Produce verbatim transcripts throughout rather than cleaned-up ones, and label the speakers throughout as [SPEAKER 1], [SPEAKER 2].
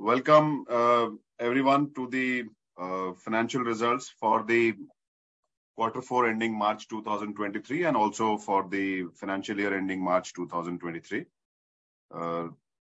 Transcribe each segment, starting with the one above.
[SPEAKER 1] welcome uh, everyone to the uh, financial results for the quarter four ending March two thousand twenty-three and also for the financial year ending March two thousand twenty-three. Uh,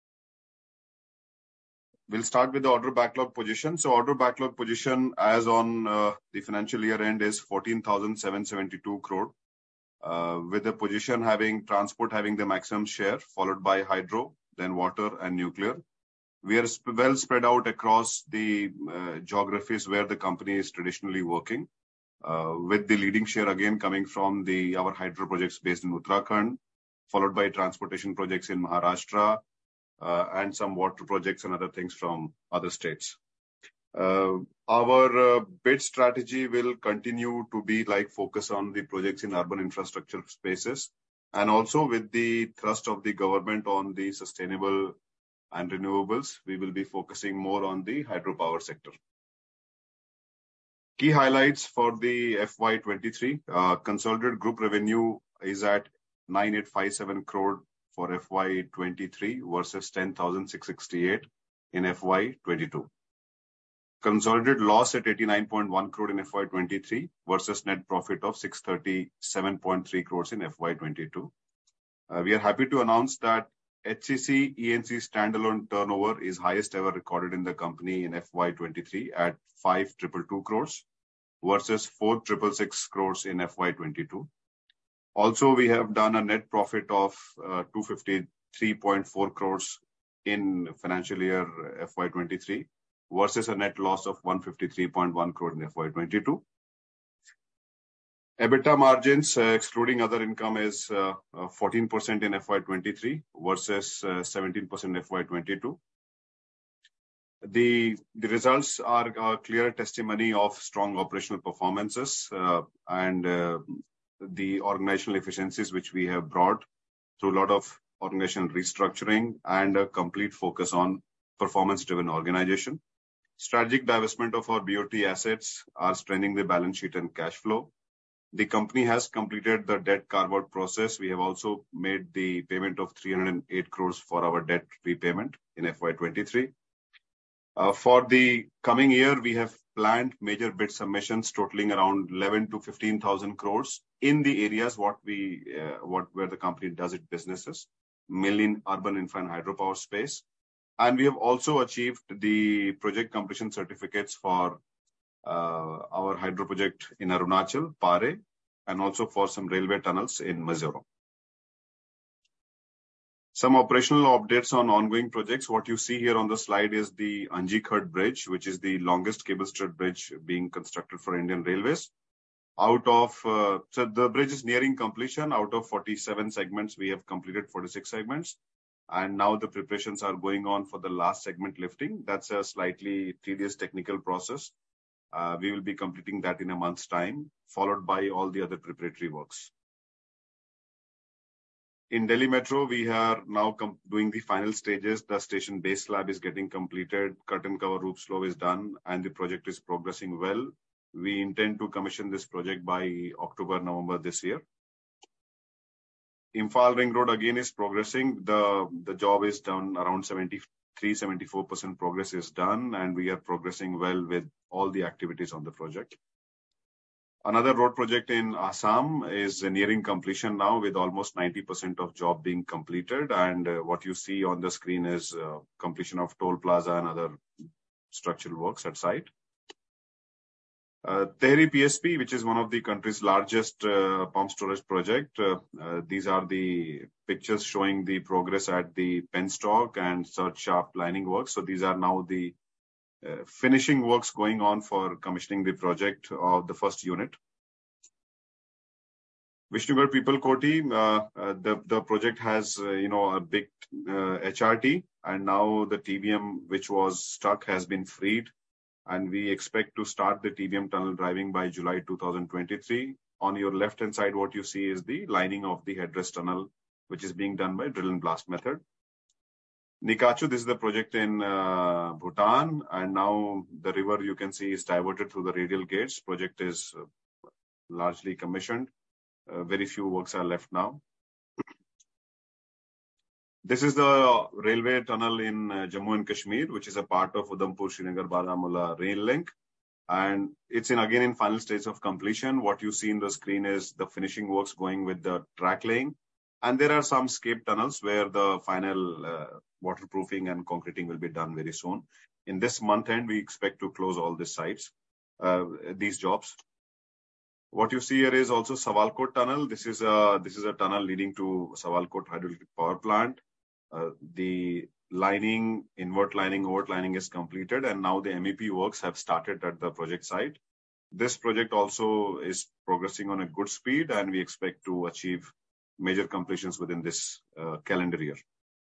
[SPEAKER 1] we'll start with the order backlog position. So order backlog position as on uh, the financial year end is fourteen thousand seven hundred seventy-two crore, uh, with the position having transport having the maximum share, followed by hydro, then water and nuclear. We are sp- well spread out across the uh, geographies where the company is traditionally working, uh, with the leading share again coming from the our hydro projects based in Uttarakhand, followed by transportation projects in Maharashtra, uh, and some water projects and other things from other states. Uh, our uh, bid strategy will continue to be like focus on the projects in urban infrastructure spaces, and also with the thrust of the government on the sustainable and renewables, we will be focusing more on the hydropower sector. Key highlights for the F Y twenty-three, uh, consolidated group revenue is at nine thousand eight hundred fifty-seven crore for F Y twenty-three versus ten thousand six hundred sixty-eight in F Y twenty-two. Consolidated loss at eighty-nine point one crore in F Y twenty-three versus net profit of six hundred thirty-seven point three crores in F Y twenty-two. Uh, we are happy to announce that H C C E N C standalone turnover is highest ever recorded in the company in F Y twenty-three at five thousand two hundred twenty-two crores versus four thousand six hundred sixty-six crores in F Y twenty-two. Also, we have done a net profit of uh, two hundred fifty-three point four crores in financial year F Y twenty-three versus a net loss of one hundred fifty-three point one crore in F Y twenty-two. EBITDA margins, uh, excluding other income, is uh, uh, fourteen percent in F Y twenty-three versus uh, seventeen percent in F Y twenty-two. The, the results are a clear testimony of strong operational performances uh, and uh, the organizational efficiencies which we have brought through a lot of organizational restructuring and a complete focus on performance-driven organization. Strategic divestment of our B O T assets are strengthening the balance sheet and cash flow. The company has completed the debt carve-out process. We have also made the payment of three hundred eight crores for our debt repayment in F Y twenty-three. Uh, for the coming year, we have planned major bid submissions totaling around eleven to fifteen thousand crores in the areas what we, uh, what where the company does its businesses, mainly in urban infra and hydropower space. And we have also achieved the project completion certificates for Uh, our hydro project in Arunachal, Pare, and also for some railway tunnels in Mizoram. Some operational updates on ongoing projects. What you see here on the slide is the Anjikhad Bridge, which is the longest cable-stayed bridge being constructed for Indian Railways. Out of, uh, so the bridge is nearing completion. Out of forty-seven segments, we have completed forty-six segments. And now the preparations are going on for the last segment lifting. That's a slightly tedious technical process. Uh, we will be completing that in a month's time, followed by all the other preparatory works. In Delhi Metro, we are now com- doing the final stages. The station base slab is getting completed, curtain cover roof slope is done, and the project is progressing well. We intend to commission this project by October, November this year. Imphal Ring Road again is progressing. The, the job is done around seventy-three, seventy-four percent progress is done, and we are progressing well with all the activities on the project. Another road project in Assam is nearing completion now with almost ninety percent of job being completed. And uh, what you see on the screen is uh, completion of toll plaza and other structural works at site. Uh, Tehri P S P, which is one of the country's largest uh, pump storage project. Uh, uh, these are the pictures showing the progress at the penstock and surge shaft lining works. So these are now the uh, finishing works going on for commissioning the project of the first unit. Vishnugarh People Koti, uh, uh, the, the project has, uh, you know, a big uh, H R T, and now the T B M which was stuck has been freed. And we expect to start the T B M tunnel driving by July two thousand twenty-three. On your left-hand side, what you see is the lining of the headrest tunnel, which is being done by drill and blast method. Nikachu, this is the project in uh, Bhutan, and now the river you can see is diverted through the radial gates. Project is uh, largely commissioned. Uh, very few works are left now. This is the railway tunnel in uh, Jammu and Kashmir, which is a part of Udhampur Srinagar Baramulla rail link. And it's in again in final stage of completion. What you see in the screen is the finishing works going with the track laying. And there are some scape tunnels where the final uh, waterproofing and concreting will be done very soon. In this month end, we expect to close all these sites, uh, these jobs. What you see here is also Sawalkot tunnel. This is a this is a tunnel leading to Sawalkot hydroelectric power plant. Uh, the lining, invert lining, overt lining is completed, and now the M E P works have started at the project site. This project also is progressing on a good speed, and we expect to achieve major completions within this uh, calendar year.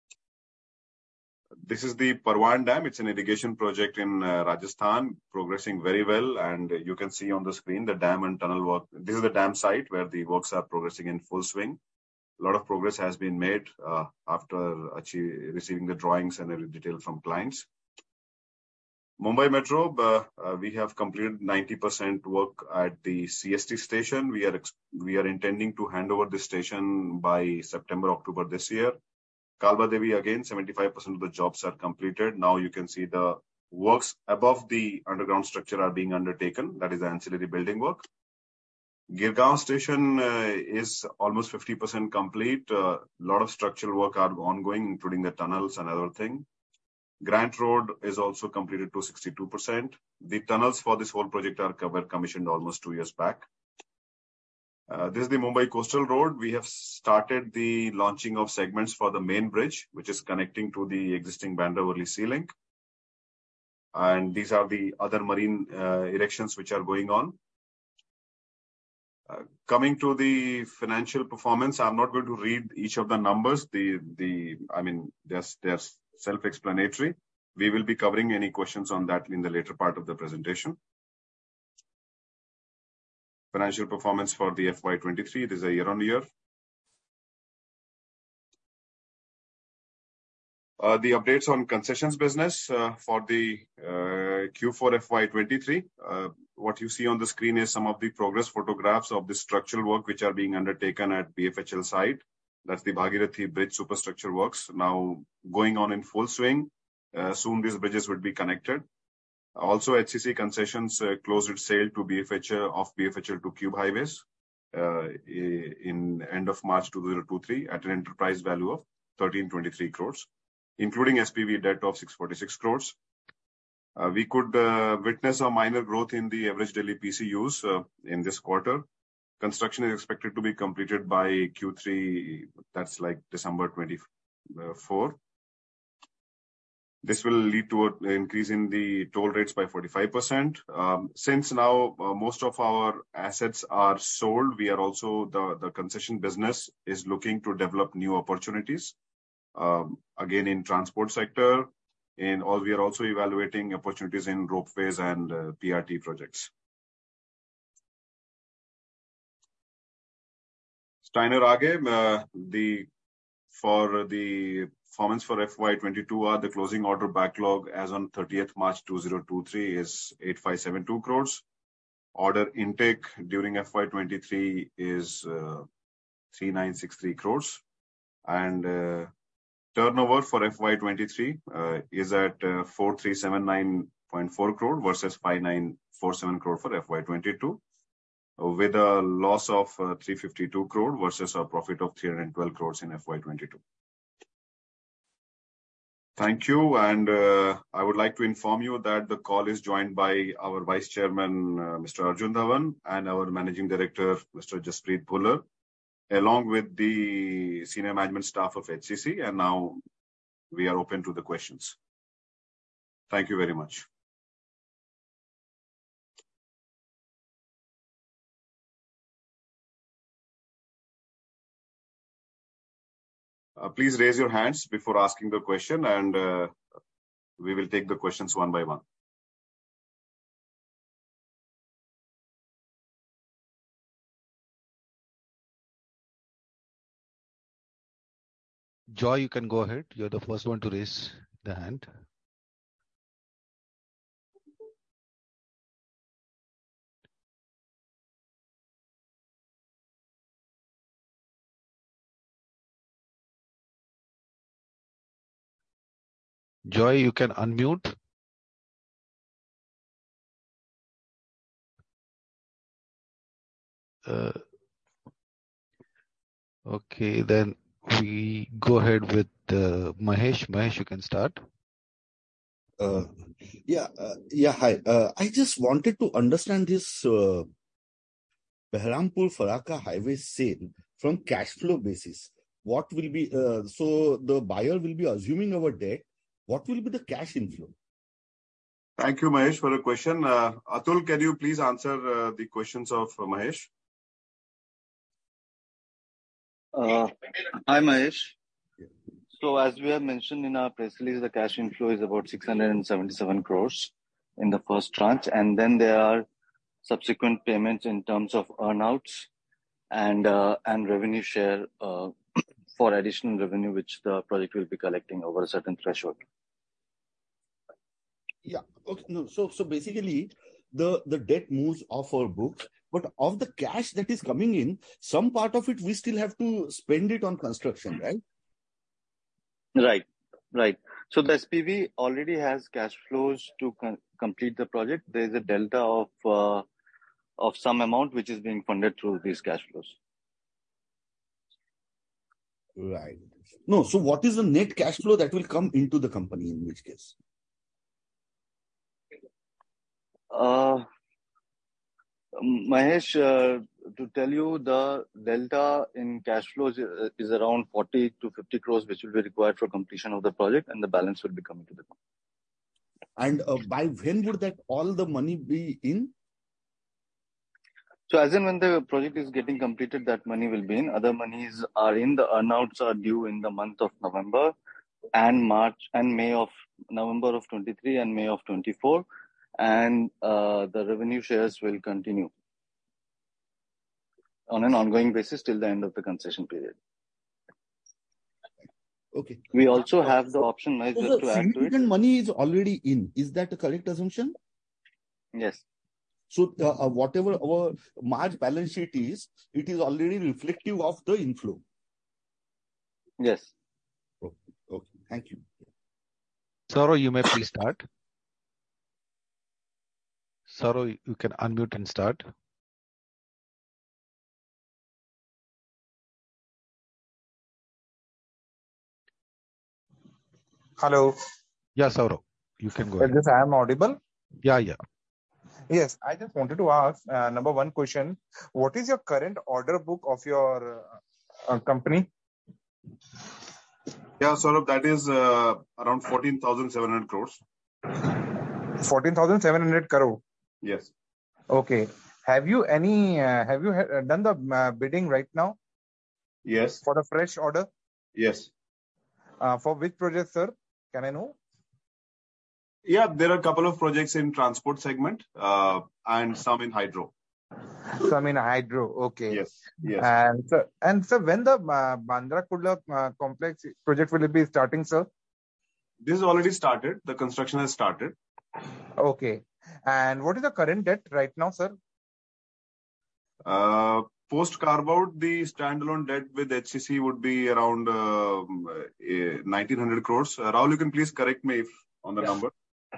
[SPEAKER 1] This is the Parwan Dam. It's an irrigation project in uh, Rajasthan, progressing very well, and you can see on the screen the dam and tunnel work. This is the dam site where the works are progressing in full swing. A lot of progress has been made uh, after achieve, receiving the drawings and every detail from clients. Mumbai Metro, uh, uh, we have completed ninety percent work at the C S T station. We are we are intending to hand over this station by September, October this year. Kalba Devi, again, seventy-five percent of the jobs are completed. Now you can see the works above the underground structure are being undertaken. That is the ancillary building work. Girgaon station uh, is almost fifty percent complete. A uh, lot of structural work are ongoing, including the tunnels and other thing. Grant Road is also completed to sixty-two percent. The tunnels for this whole project are covered, commissioned almost two years back. Uh, this is the Mumbai Coastal Road. We have started the launching of segments for the main bridge, which is connecting to the existing Bandra-Worli Sea Link. And these are the other marine uh, erections which are going on. Uh, coming to the financial performance, I'm not going to read each of the numbers. The, the, I mean, they're, they're self-explanatory. We will be covering any questions on that in the later part of the presentation. Financial performance for the F Y twenty-three, this is a year-on-year. Uh, the updates on concessions business uh, for the uh, Q four F Y twenty-three. Uh, what you see on the screen is some of the progress photographs of the structural work which are being undertaken at B F H L site. That's the Bhagirathi Bridge superstructure works now going on in full swing. Uh, soon these bridges would be connected. Also, H C C Concessions uh, closed its sale to B F H L of B F H L to Cube Highways uh, in end of March two thousand twenty-three at an enterprise value of thirteen twenty-three crores, including S P V debt of six forty-six crores. Uh, we could uh, witness a minor growth in the average daily P C Us uh, in this quarter. Construction is expected to be completed by Q three, that's like December twenty-four. This will lead to an increase in the toll rates by forty-five percent. Um, since now uh, most of our assets are sold, we are also, the, the concession business is looking to develop new opportunities. Um, again, in transport sector, in all, we are also evaluating opportunities in ropeways and uh, P R T projects. Steiner Age, uh, the for the performance for F Y twenty-two are the closing order backlog as on thirtieth March two thousand twenty-three is eight thousand five hundred seventy-two crores. Order intake during F Y twenty-three is uh, three thousand nine hundred sixty-three crores. And uh, turnover for F Y twenty-three uh, is at uh, four thousand three hundred seventy-nine point four crore versus five thousand nine hundred forty-seven crore for F Y twenty-two, uh, with a loss of uh, three hundred fifty-two crore versus a profit of three hundred twelve crores in F Y twenty-two. Thank you. And uh, I would like to inform you that the call is joined by our Vice Chairman, uh, Mister Arjun Dhawan, and our Managing Director, Mister Jaspreet Bhullar, along with the senior management staff of H C C. And now we are open to the questions. Thank you very much. Uh, please raise your hands before asking the question, and uh, we will take the questions one by one.
[SPEAKER 2] Joy, you can go ahead. You're the first one to raise the hand. Joy, you can unmute. Uh, okay, then we go ahead with uh, Mahesh. Mahesh, you can start.
[SPEAKER 3] Uh, yeah, uh, yeah. Hi. Uh, I just wanted to understand this uh, Behrampur Farakka highway sale from cash flow basis. What will be uh, so the buyer will be assuming our debt. What will be the cash inflow?
[SPEAKER 1] Thank you, Mahesh, for the question. Uh, Atul, can you please answer uh, the questions of uh, Mahesh?
[SPEAKER 4] Uh, hi, Mahesh. So as we have mentioned in our press release, the cash inflow is about six hundred seventy-seven crores in the first tranche. And then there are subsequent payments in terms of earnouts and uh, and revenue share uh, for additional revenue, which the project will be collecting over a certain threshold.
[SPEAKER 3] Yeah. Okay. No. So so basically, the the debt moves off our books, but of the cash that is coming in, some part of it we still have to spend it on construction, right?
[SPEAKER 4] Right. Right. So the S P V already has cash flows to com- complete the project. There is a delta of uh, of some amount which is being funded through these cash flows.
[SPEAKER 3] Right. No. So what is the net cash flow that will come into the company in which case?
[SPEAKER 4] Uh, Mahesh, uh, to tell you, the delta in cash flows is, is around forty to fifty crores, which will be required for completion of the project, and the balance will be coming to the company.
[SPEAKER 3] And uh, by when would that all the money be in?
[SPEAKER 4] So as in when the project is getting completed, that money will be in. Other monies are in. The earnouts are due in the month of November and March and May of November of twenty-three and May of twenty-four. And uh, the revenue shares will continue on an ongoing basis till the end of the concession period.
[SPEAKER 3] Okay.
[SPEAKER 4] We also have the option, Mahesh,
[SPEAKER 3] So
[SPEAKER 4] just to add to it.
[SPEAKER 3] Significant money is already in. Is that a correct assumption?
[SPEAKER 4] Yes.
[SPEAKER 3] So uh, uh, whatever our March balance sheet is, it is already reflective of the inflow.
[SPEAKER 4] Yes.
[SPEAKER 3] Okay. Okay. Thank you.
[SPEAKER 2] Saurav, you may please start. Saurav, you can unmute and start.
[SPEAKER 5] Hello.
[SPEAKER 2] Yeah, Saurav, you can go
[SPEAKER 5] Is
[SPEAKER 2] ahead.
[SPEAKER 5] this I am audible?
[SPEAKER 2] Yeah, yeah.
[SPEAKER 5] Yes, I just wanted to ask uh, number one question. What is your current order book of your uh, uh, company?
[SPEAKER 1] Yeah, Saurabh, that is uh, around fourteen thousand seven hundred crores.
[SPEAKER 5] fourteen thousand seven hundred crore.
[SPEAKER 1] Yes.
[SPEAKER 5] Okay. Have you any, uh, have you ha- done the uh, bidding right now?
[SPEAKER 1] Yes.
[SPEAKER 5] For the fresh order?
[SPEAKER 1] Yes.
[SPEAKER 5] Uh, for which project, sir? Can I know?
[SPEAKER 1] Yeah, there are a couple of projects in transport segment uh, and some in hydro.
[SPEAKER 5] Some in hydro. Okay.
[SPEAKER 1] Yes. Yes.
[SPEAKER 5] And sir, and sir, when the uh, Bandra Kurla uh, complex project will be starting, sir?
[SPEAKER 1] This is already started. The construction has started.
[SPEAKER 5] Okay. And what is the current debt right now, sir?
[SPEAKER 1] Uh, post carve out, the standalone debt with H C C would be around uh, nineteen hundred crores. Uh, Rahul, you can please correct me if on the yeah. number.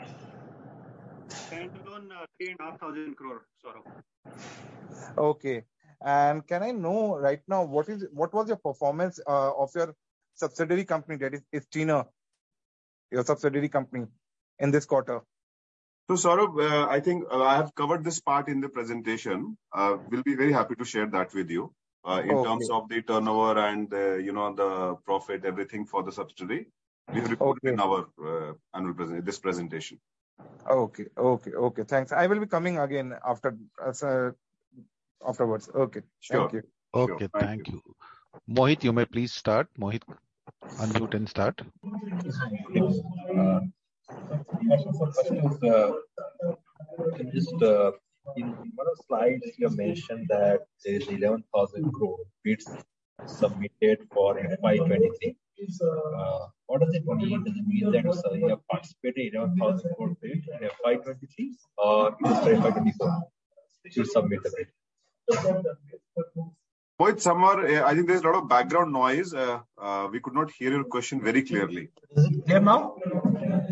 [SPEAKER 6] Standalone uh, three and a half thousand crore, sort of.
[SPEAKER 5] Okay. And can I know right now what is what was your performance uh, of your subsidiary company, that is Istina, your subsidiary company, in this quarter?
[SPEAKER 1] So, Saurabh, uh, I think uh, I have covered this part in the presentation. Uh, we'll be very happy to share that with you uh, in okay. terms of the turnover and uh, you know the profit, everything for the subsidiary. We report okay. in our uh, annual present this presentation.
[SPEAKER 5] Okay, okay, okay. Thanks. I will be coming again after uh, afterwards. Okay.
[SPEAKER 1] Sure.
[SPEAKER 5] Thank you.
[SPEAKER 2] Okay,
[SPEAKER 1] sure.
[SPEAKER 2] thank, thank you. you. Mohit, you may please start. Mohit, unmute and start.
[SPEAKER 7] Uh, First is, uh, just uh, in one of the slides you mentioned that there is eleven thousand crore bids submitted for F Y twenty-three. Uh, what does it mean? Does it mean that uh, you have participated in eleven thousand crore bid in F Y twenty-three or just for F Y twenty-four? You submit the bid.
[SPEAKER 1] Mohit, somewhere, I think there's a lot of background noise. Uh, uh, we could not hear your question very clearly.
[SPEAKER 7] Is it clear now?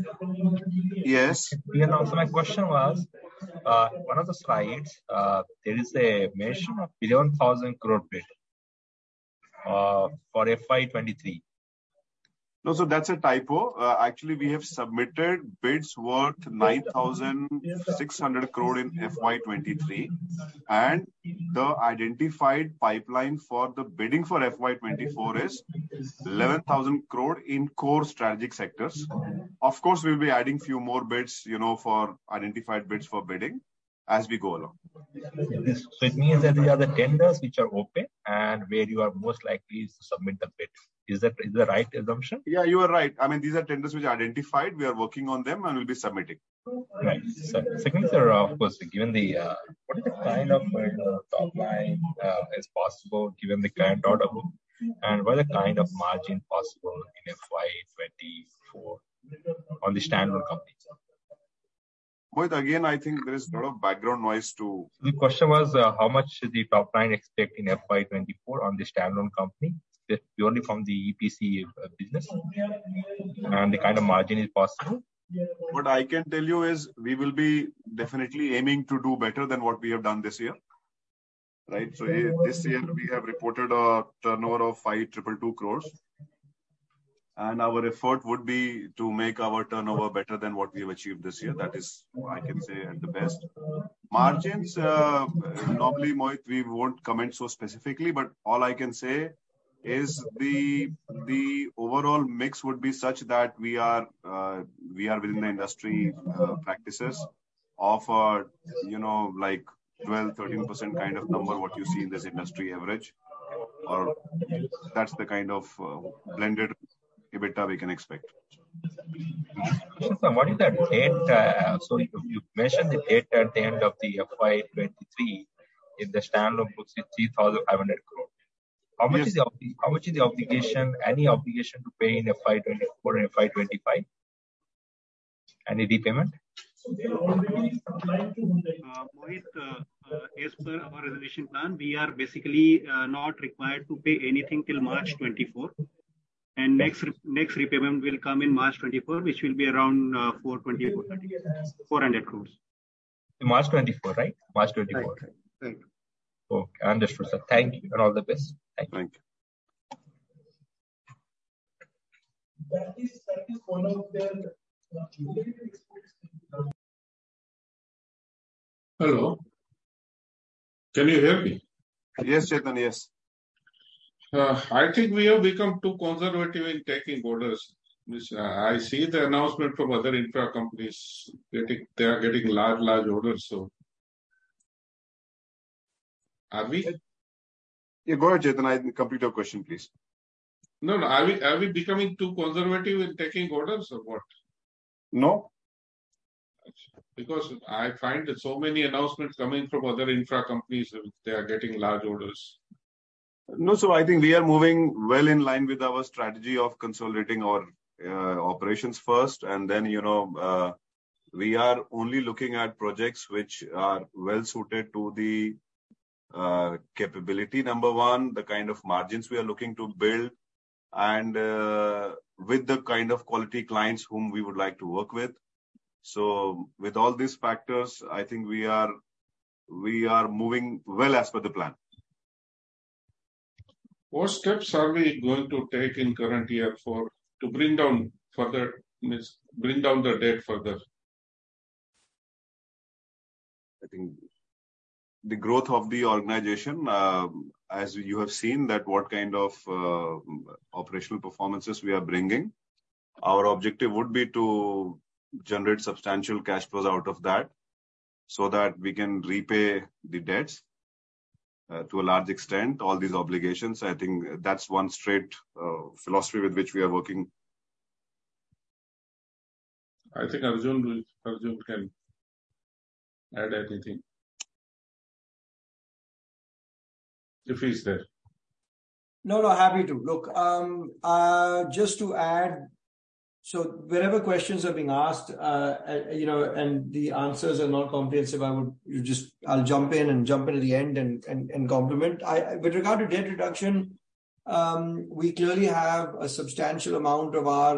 [SPEAKER 1] Yes.
[SPEAKER 7] You know, so my question was, uh, one of the slides, uh, there is a mention of eleven thousand crore bid uh, for F Y twenty-three.
[SPEAKER 1] No, so that's a typo. Uh, actually, we have submitted bids worth nine thousand six hundred crore in F Y twenty-three, and the identified pipeline for the bidding for F Y twenty-four is eleven thousand crore in core strategic sectors. Of course, we'll be adding few more bids, you know, for identified bids for bidding as we go along.
[SPEAKER 7] This, so it means that these are the tenders which are open and where you are most likely to submit the bid. Is that is the right assumption?
[SPEAKER 1] Yeah, you are right. I mean, these are tenders which are identified. We are working on them and we'll be submitting.
[SPEAKER 7] Right. So, secondly, sir, uh, of course, given the uh, what is the kind of uh, top line uh, is possible given the current order book, and what is the kind of margin possible in F Y twenty-four on the standalone company?
[SPEAKER 1] Mohit, again, I think there is a lot of background noise to.
[SPEAKER 7] The question was uh, how much the top line expect in F Y twenty-four on the standalone company, purely from the E P C business, and the kind of margin is possible.
[SPEAKER 1] What I can tell you is we will be definitely aiming to do better than what we have done this year. Right. So this year we have reported a turnover of five two two two crores. And our effort would be to make our turnover better than what we have achieved this year. That is, I can say, at the best. Margins, uh, normally, Mohit, we won't comment so specifically, but all I can say is the the overall mix would be such that we are uh, we are within the industry uh, practices of uh, you know like twelve, thirteen percent kind of number what you see in this industry average, or that's the kind of uh, blended EBITDA we can expect.
[SPEAKER 7] So what is the date? Uh, so you, you mentioned the date at the end of the F Y twenty-three in the standalone books is three thousand five hundred crore. How much yes. is the how much is the obligation? Any obligation to pay in F Y twenty-four and F Y twenty-five? Any repayment?
[SPEAKER 6] Uh, Mohit, uh, uh, as per our resolution plan, we are basically uh, not required to pay anything till March twenty-four. And next next repayment will come in March twenty-four, which will be around uh, four twenty, four hundred crores.
[SPEAKER 7] March twenty-four, right? March twenty-four.
[SPEAKER 6] Right, right.
[SPEAKER 7] Okay, understood, sir. Thank you and all the best. Thank you.
[SPEAKER 1] Thank you.
[SPEAKER 8] That is, that is one of their. Hello. Can you hear me?
[SPEAKER 1] Yes, Chetan, yes.
[SPEAKER 8] Uh, I think we have become too conservative in taking orders. I see the announcement from other infra companies getting they are getting large, large orders. So, are we?
[SPEAKER 1] Yeah, go ahead, Chetan. I complete your question, please.
[SPEAKER 8] No, no. Are we are we becoming too conservative in taking orders or what?
[SPEAKER 1] No.
[SPEAKER 8] Because I find that so many announcements coming from other infra companies, they are getting large orders.
[SPEAKER 1] No, so I think we are moving well in line with our strategy of consolidating our uh, operations first, and then, you know, uh, we are only looking at projects which are well suited to the uh, capability, number one, the kind of margins we are looking to build, and uh, with the kind of quality clients whom we would like to work with. So with all these factors, I think we are we are moving well as per the plan.
[SPEAKER 8] What steps are we going to take in current year for to bring down further, means bring down the debt further?
[SPEAKER 1] I think the growth of the organization, uh, as you have seen, that what kind of uh, operational performances we are bringing. Our objective would be to generate substantial cash flows out of that, so that we can repay the debts. Uh, to a large extent, all these obligations. I think that's one straight uh, philosophy with which we are working.
[SPEAKER 8] I think Arjun, Arjun can add anything, if he's there.
[SPEAKER 9] No, no, happy to. Look, um, uh, just to add, so wherever questions are being asked, uh, you know, and the answers are not comprehensive, I would you just, I'll jump in and jump in at the end and, and, and compliment. I, with regard to debt reduction, um, we clearly have a substantial amount of our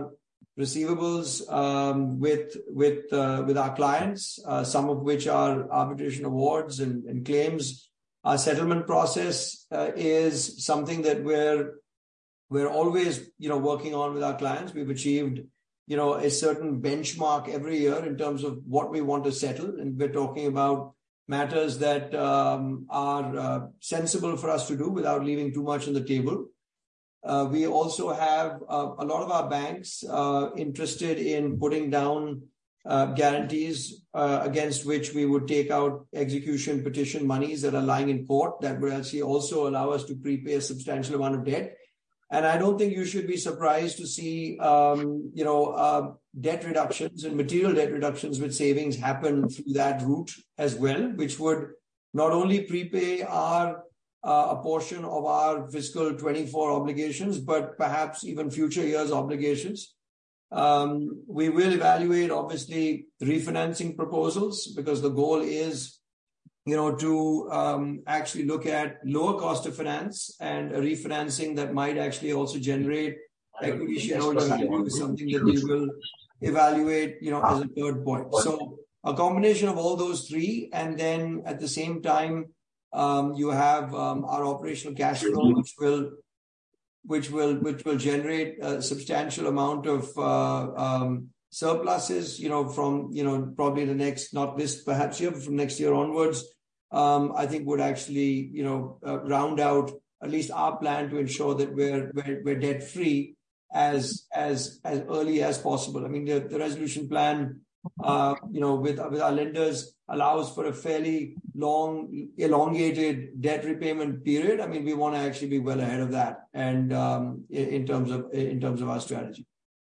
[SPEAKER 9] receivables um, with with uh, with our clients, uh, some of which are arbitration awards and, and claims. Our settlement process uh, is something that we're we're always you know working on with our clients. We've achieved you know a certain benchmark every year in terms of what we want to settle, and we're talking about matters that um, are uh, sensible for us to do without leaving too much on the table. Uh, we also have uh, a lot of our banks uh, interested in putting down uh, guarantees uh, against which we would take out execution petition monies that are lying in court that would actually also allow us to prepay a substantial amount of debt. And I don't think you should be surprised to see, um, you know, uh, debt reductions and material debt reductions with savings happen through that route as well, which would not only prepay our Uh, a portion of our fiscal twenty-four obligations, but perhaps even future years' obligations. Um, we will evaluate, obviously, refinancing proposals because the goal is, you know, to um, actually look at lower cost of finance, and a refinancing that might actually also generate equity shareholder value is something that we will evaluate, you know, as a third point. So a combination of all those three, and then at the same time, Um, you have um, our operational cash flow, which will, which will, which will generate a substantial amount of uh, um, surpluses. You know, from you know probably the next, not this perhaps year, but from next year onwards. Um, I think would actually you know uh, round out at least our plan to ensure that we're we're, we're debt free as as as early as possible. I mean, the, the resolution plan, uh, you know, with with our lenders allows for a fairly long, elongated debt repayment period. I mean, we want to actually be well ahead of that, and um, in terms of in terms of our strategy.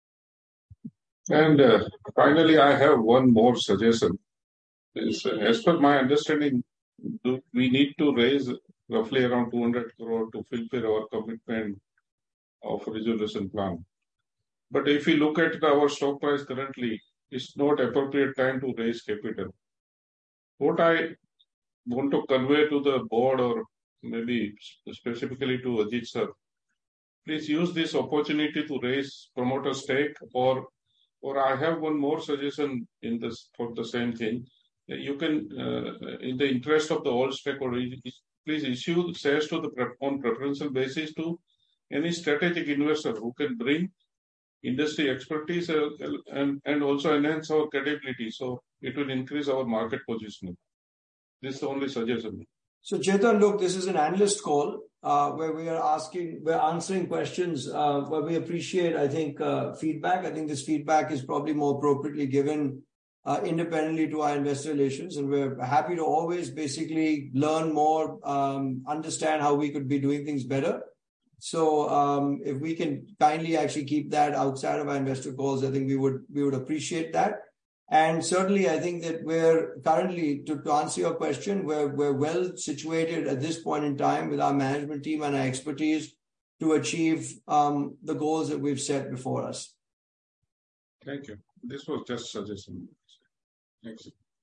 [SPEAKER 8] And uh, finally, I have one more suggestion. Is, uh, as per my understanding, do we need to raise roughly around two hundred crore to fulfill our commitment of resolution plan. But if you look at our stock price currently, it's not appropriate time to raise capital. What I want to convey to the board, or maybe specifically to Ajit sir, please use this opportunity to raise promoter stake, or or I have one more suggestion in this for the same thing. You can, uh, in the interest of the all stakeholders, please issue shares to the on preferential basis to any strategic investor who can bring industry expertise uh, and, and also enhance our credibility. So it will increase our market positioning. This is the only suggestion.
[SPEAKER 9] So Chetan, look, this is an analyst call uh, where we are asking, we're answering questions uh, where we appreciate, I think, uh, feedback. I think this feedback is probably more appropriately given uh, independently to our investor relations. And we're happy to always basically learn more, um, understand how we could be doing things better. So um, if we can kindly actually keep that outside of our investor calls, I think we would we would appreciate that. And certainly, I think that we're currently, to, to answer your question, we're we're well situated at this point in time with our management team and our expertise to achieve um, the goals that we've set before us.
[SPEAKER 8] Thank you. This was just suggestion. Thanks.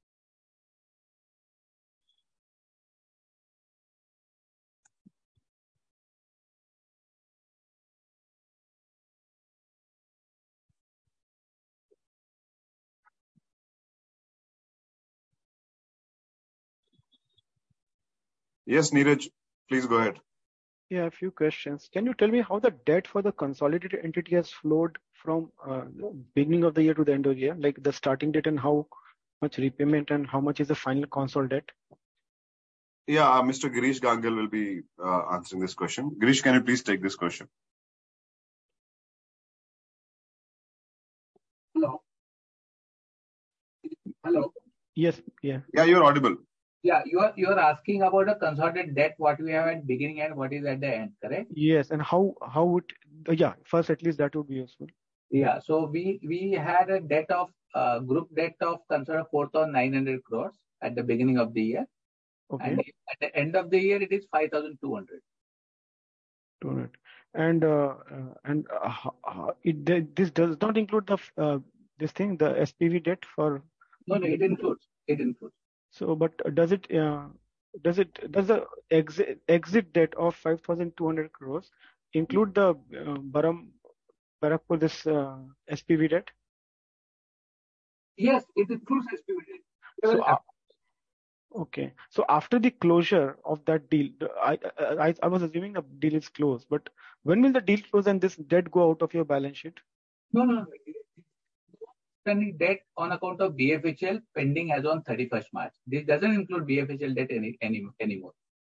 [SPEAKER 1] Yes, Neeraj, please go ahead.
[SPEAKER 10] Yeah, a few questions. Can you tell me how the debt for the consolidated entity has flowed from uh, beginning of the year to the end of the year, like the starting date and how much repayment and how much is the final consol debt?
[SPEAKER 1] Yeah, uh, Mister Girish Gangal will be uh, answering this question. Girish, can you please take this question?
[SPEAKER 11] Hello. Hello.
[SPEAKER 10] Yes. Yeah.
[SPEAKER 1] Yeah, you're audible.
[SPEAKER 11] Yeah, you are you are asking about the consolidated debt, what we have at beginning and what is at the end, correct?
[SPEAKER 10] Yes, and how how would uh, yeah first at least that would be useful.
[SPEAKER 11] Yeah, so we we had a debt of uh, group debt of consolidated four thousand nine hundred crores at the beginning of the year,
[SPEAKER 10] Okay.
[SPEAKER 11] and at the end of the year it is five thousand two hundred.
[SPEAKER 10] Two hundred. And uh, uh, and uh, uh, it this does not include the uh, this thing the S P V debt for.
[SPEAKER 11] No, no, it includes it includes.
[SPEAKER 10] So, but does it uh, does it does the exit exit debt of five thousand two hundred crores include the uh, Baram Barakpur, this uh, S P V debt?
[SPEAKER 11] Yes, it includes S P V debt.
[SPEAKER 10] So, uh, okay. So after the closure of that deal, I, I I was assuming the deal is closed, but when will the deal close and this debt go out of your balance sheet?
[SPEAKER 11] No, no, no. Pending debt on account of B F H L pending as on thirty-first March. This doesn't include B F H L debt any, any anymore.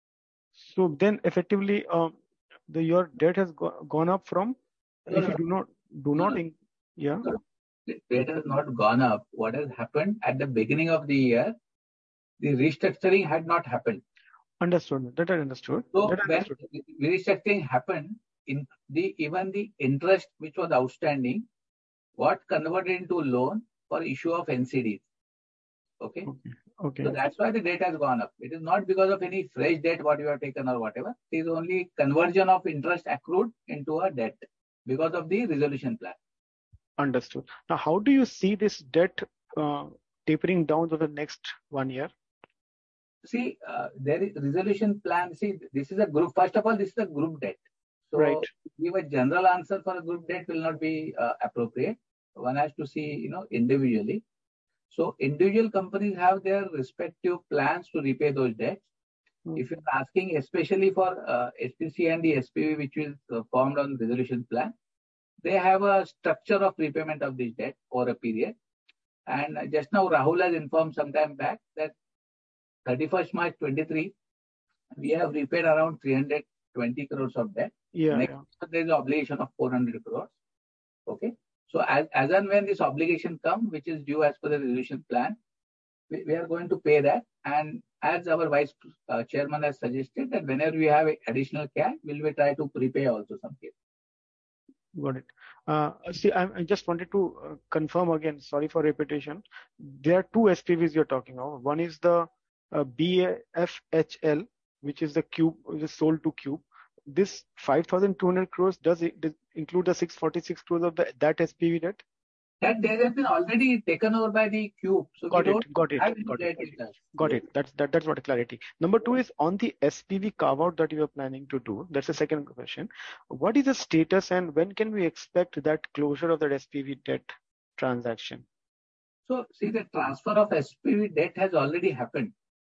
[SPEAKER 10] So then effectively, um, the your debt has go, gone up from,
[SPEAKER 11] no,
[SPEAKER 10] if
[SPEAKER 11] no,
[SPEAKER 10] you do not, do
[SPEAKER 11] no,
[SPEAKER 10] not,
[SPEAKER 11] no.
[SPEAKER 10] in, yeah.
[SPEAKER 11] No, the debt has not gone up. What has happened at the beginning of the year, the restructuring had not happened.
[SPEAKER 10] Understood. That I understood.
[SPEAKER 11] So
[SPEAKER 10] that I
[SPEAKER 11] when
[SPEAKER 10] understood.
[SPEAKER 11] restructuring happened, in the even the interest which was outstanding, got converted into loan for issue of N C Ds. Okay?
[SPEAKER 10] Okay. Okay.
[SPEAKER 11] So that's why the debt has gone up. It is not because of any fresh debt what you have taken or whatever. It is only conversion of interest accrued into a debt because of the resolution plan.
[SPEAKER 10] Understood. Now, how do you see this debt uh, tapering down to the next one year?
[SPEAKER 11] See, uh, there is resolution plan. See, this is a group. First of all, this is a group debt. So,
[SPEAKER 10] right.
[SPEAKER 11] give a general answer for a group debt will not be uh, appropriate. One has to see, you know, individually. So, individual companies have their respective plans to repay those debts. Hmm. If you're asking, especially for uh, S P C and the S P V, which is uh, formed on resolution plan, they have a structure of repayment of this debt over a period. And uh, just now, Rahul has informed some time back that thirty-first March twenty-three, we have repaid around three hundred twenty crores of debt.
[SPEAKER 10] Yeah.
[SPEAKER 11] Next,
[SPEAKER 10] yeah.
[SPEAKER 11] there is an obligation of four hundred crores. Okay. So as, as and when this obligation comes, which is due as per the resolution plan, we, we are going to pay that. And as our vice uh, chairman has suggested, that whenever we have additional cash, we'll we try to prepay also some case.
[SPEAKER 10] Got it. Uh, see, I, I just wanted to uh, confirm again, sorry for repetition. There are two S P Vs you're talking about. One is the uh, B F H L, which is the Cube, which is sold to Cube. This five thousand two hundred crores, does it does include the six hundred forty-six crores of the, that S P V debt?
[SPEAKER 11] That debt has been already taken over by the Cube. So
[SPEAKER 10] got,
[SPEAKER 11] we
[SPEAKER 10] it,
[SPEAKER 11] don't
[SPEAKER 10] got it,
[SPEAKER 11] have
[SPEAKER 10] got it, got it,
[SPEAKER 11] got it.
[SPEAKER 10] Got it. That's, that, that's what a clarity. Number two is on the S P V carve-out that you are planning to do. That's the second question. What is the status and when can we expect that closure of that S P V debt transaction?
[SPEAKER 11] So, see, the transfer of S P V debt has already happened.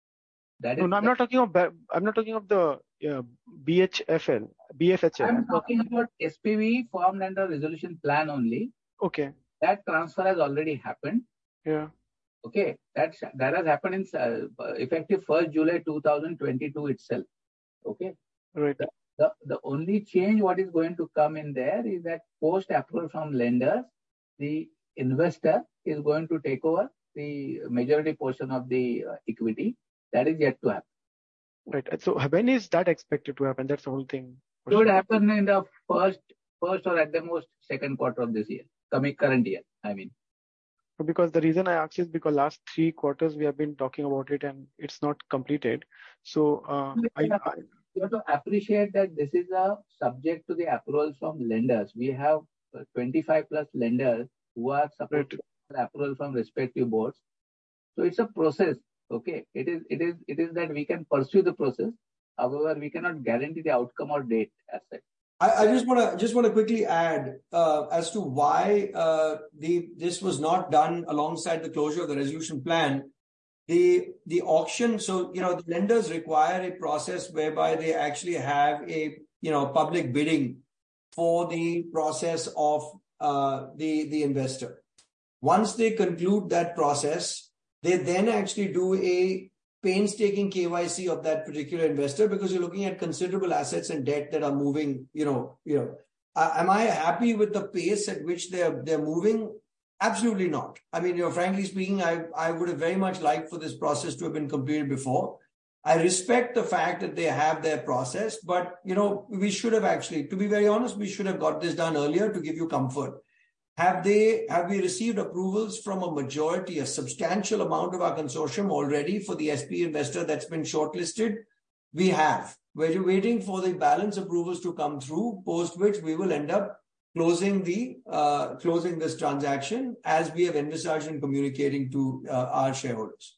[SPEAKER 11] That
[SPEAKER 10] no,
[SPEAKER 11] is
[SPEAKER 10] no, I'm not talking about. I'm not talking of the uh, B H F L, B F H L.
[SPEAKER 11] I'm talking about S P V formed under resolution plan only.
[SPEAKER 10] Okay.
[SPEAKER 11] That transfer has already happened.
[SPEAKER 10] Yeah.
[SPEAKER 11] Okay. That that has happened in uh, effective first July two thousand twenty-two itself. Okay.
[SPEAKER 10] Right.
[SPEAKER 11] The, the the only change what is going to come in there is that post approval from lenders, the investor is going to take over the majority portion of the uh, equity. That is yet to happen.
[SPEAKER 10] Right. So when is that expected to happen? That's the whole thing.
[SPEAKER 11] It would happen in the first, first or at the most second quarter of this year, coming current year. I mean.
[SPEAKER 10] Because the reason I asked is because last three quarters we have been talking about it and it's not completed. So uh, I, I,
[SPEAKER 11] you have to appreciate that this is a subject to the approvals from lenders. We have twenty-five plus lenders who are supposed to get approval from respective boards. So it's a process. Okay, it is it is it is that we can pursue the process. However, we cannot guarantee the outcome or date as such.
[SPEAKER 9] I, I just want to just want to quickly add uh, as to why uh, the this was not done alongside the closure of the resolution plan. The the auction, so you know, the lenders require a process whereby they actually have a you know public bidding for the process of uh, the the investor. Once they conclude that process, they then actually do a painstaking K Y C of that particular investor because you're looking at considerable assets and debt that are moving. You know, you know. Uh, am I happy with the pace at which they're they're moving? Absolutely not. I mean, you know, frankly speaking, I I would have very much liked for this process to have been completed before. I respect the fact that they have their process, but you know, we should have actually, to be very honest, we should have got this done earlier to give you comfort. Have they, have we received approvals from a majority, a substantial amount of our consortium already for the S P investor that's been shortlisted? We have. We're waiting for the balance approvals to come through, post which we will end up closing the, uh, closing this transaction as we have envisaged and communicating to uh, our shareholders.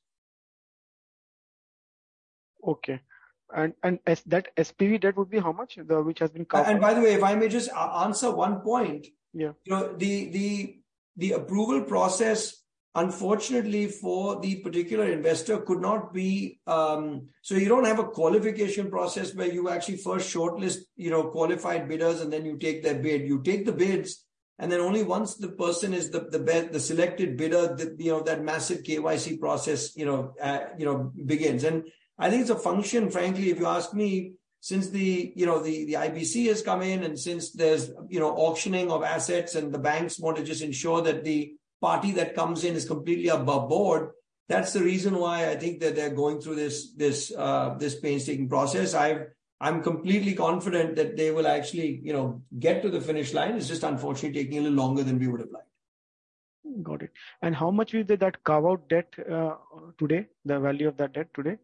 [SPEAKER 10] Okay. And and as that S P V debt would be how much? The which has been covered?
[SPEAKER 9] And by the way, if I may just answer one point,
[SPEAKER 10] Yeah.
[SPEAKER 9] You know, the the the approval process, unfortunately, for the particular investor could not be. Um, so you don't have a qualification process where you actually first shortlist, you know, qualified bidders and then you take their bid. You take the bids, and then only once the person is the the best, the selected bidder, the, you know, that massive K Y C process, you know, uh, you know, begins. And I think it's a function, frankly, if you ask me, since the, you know, the, the I B C has come in, and since there's, you know, auctioning of assets, and the banks want to just ensure that the party that comes in is completely above board. That's the reason why I think that they're going through this, this, uh, this painstaking process. I've, I'm completely confident that they will actually, you know, get to the finish line. It's just unfortunately taking a little longer than we would have liked.
[SPEAKER 10] Got it. And how much is that carve-out debt uh, today, the value of that debt today?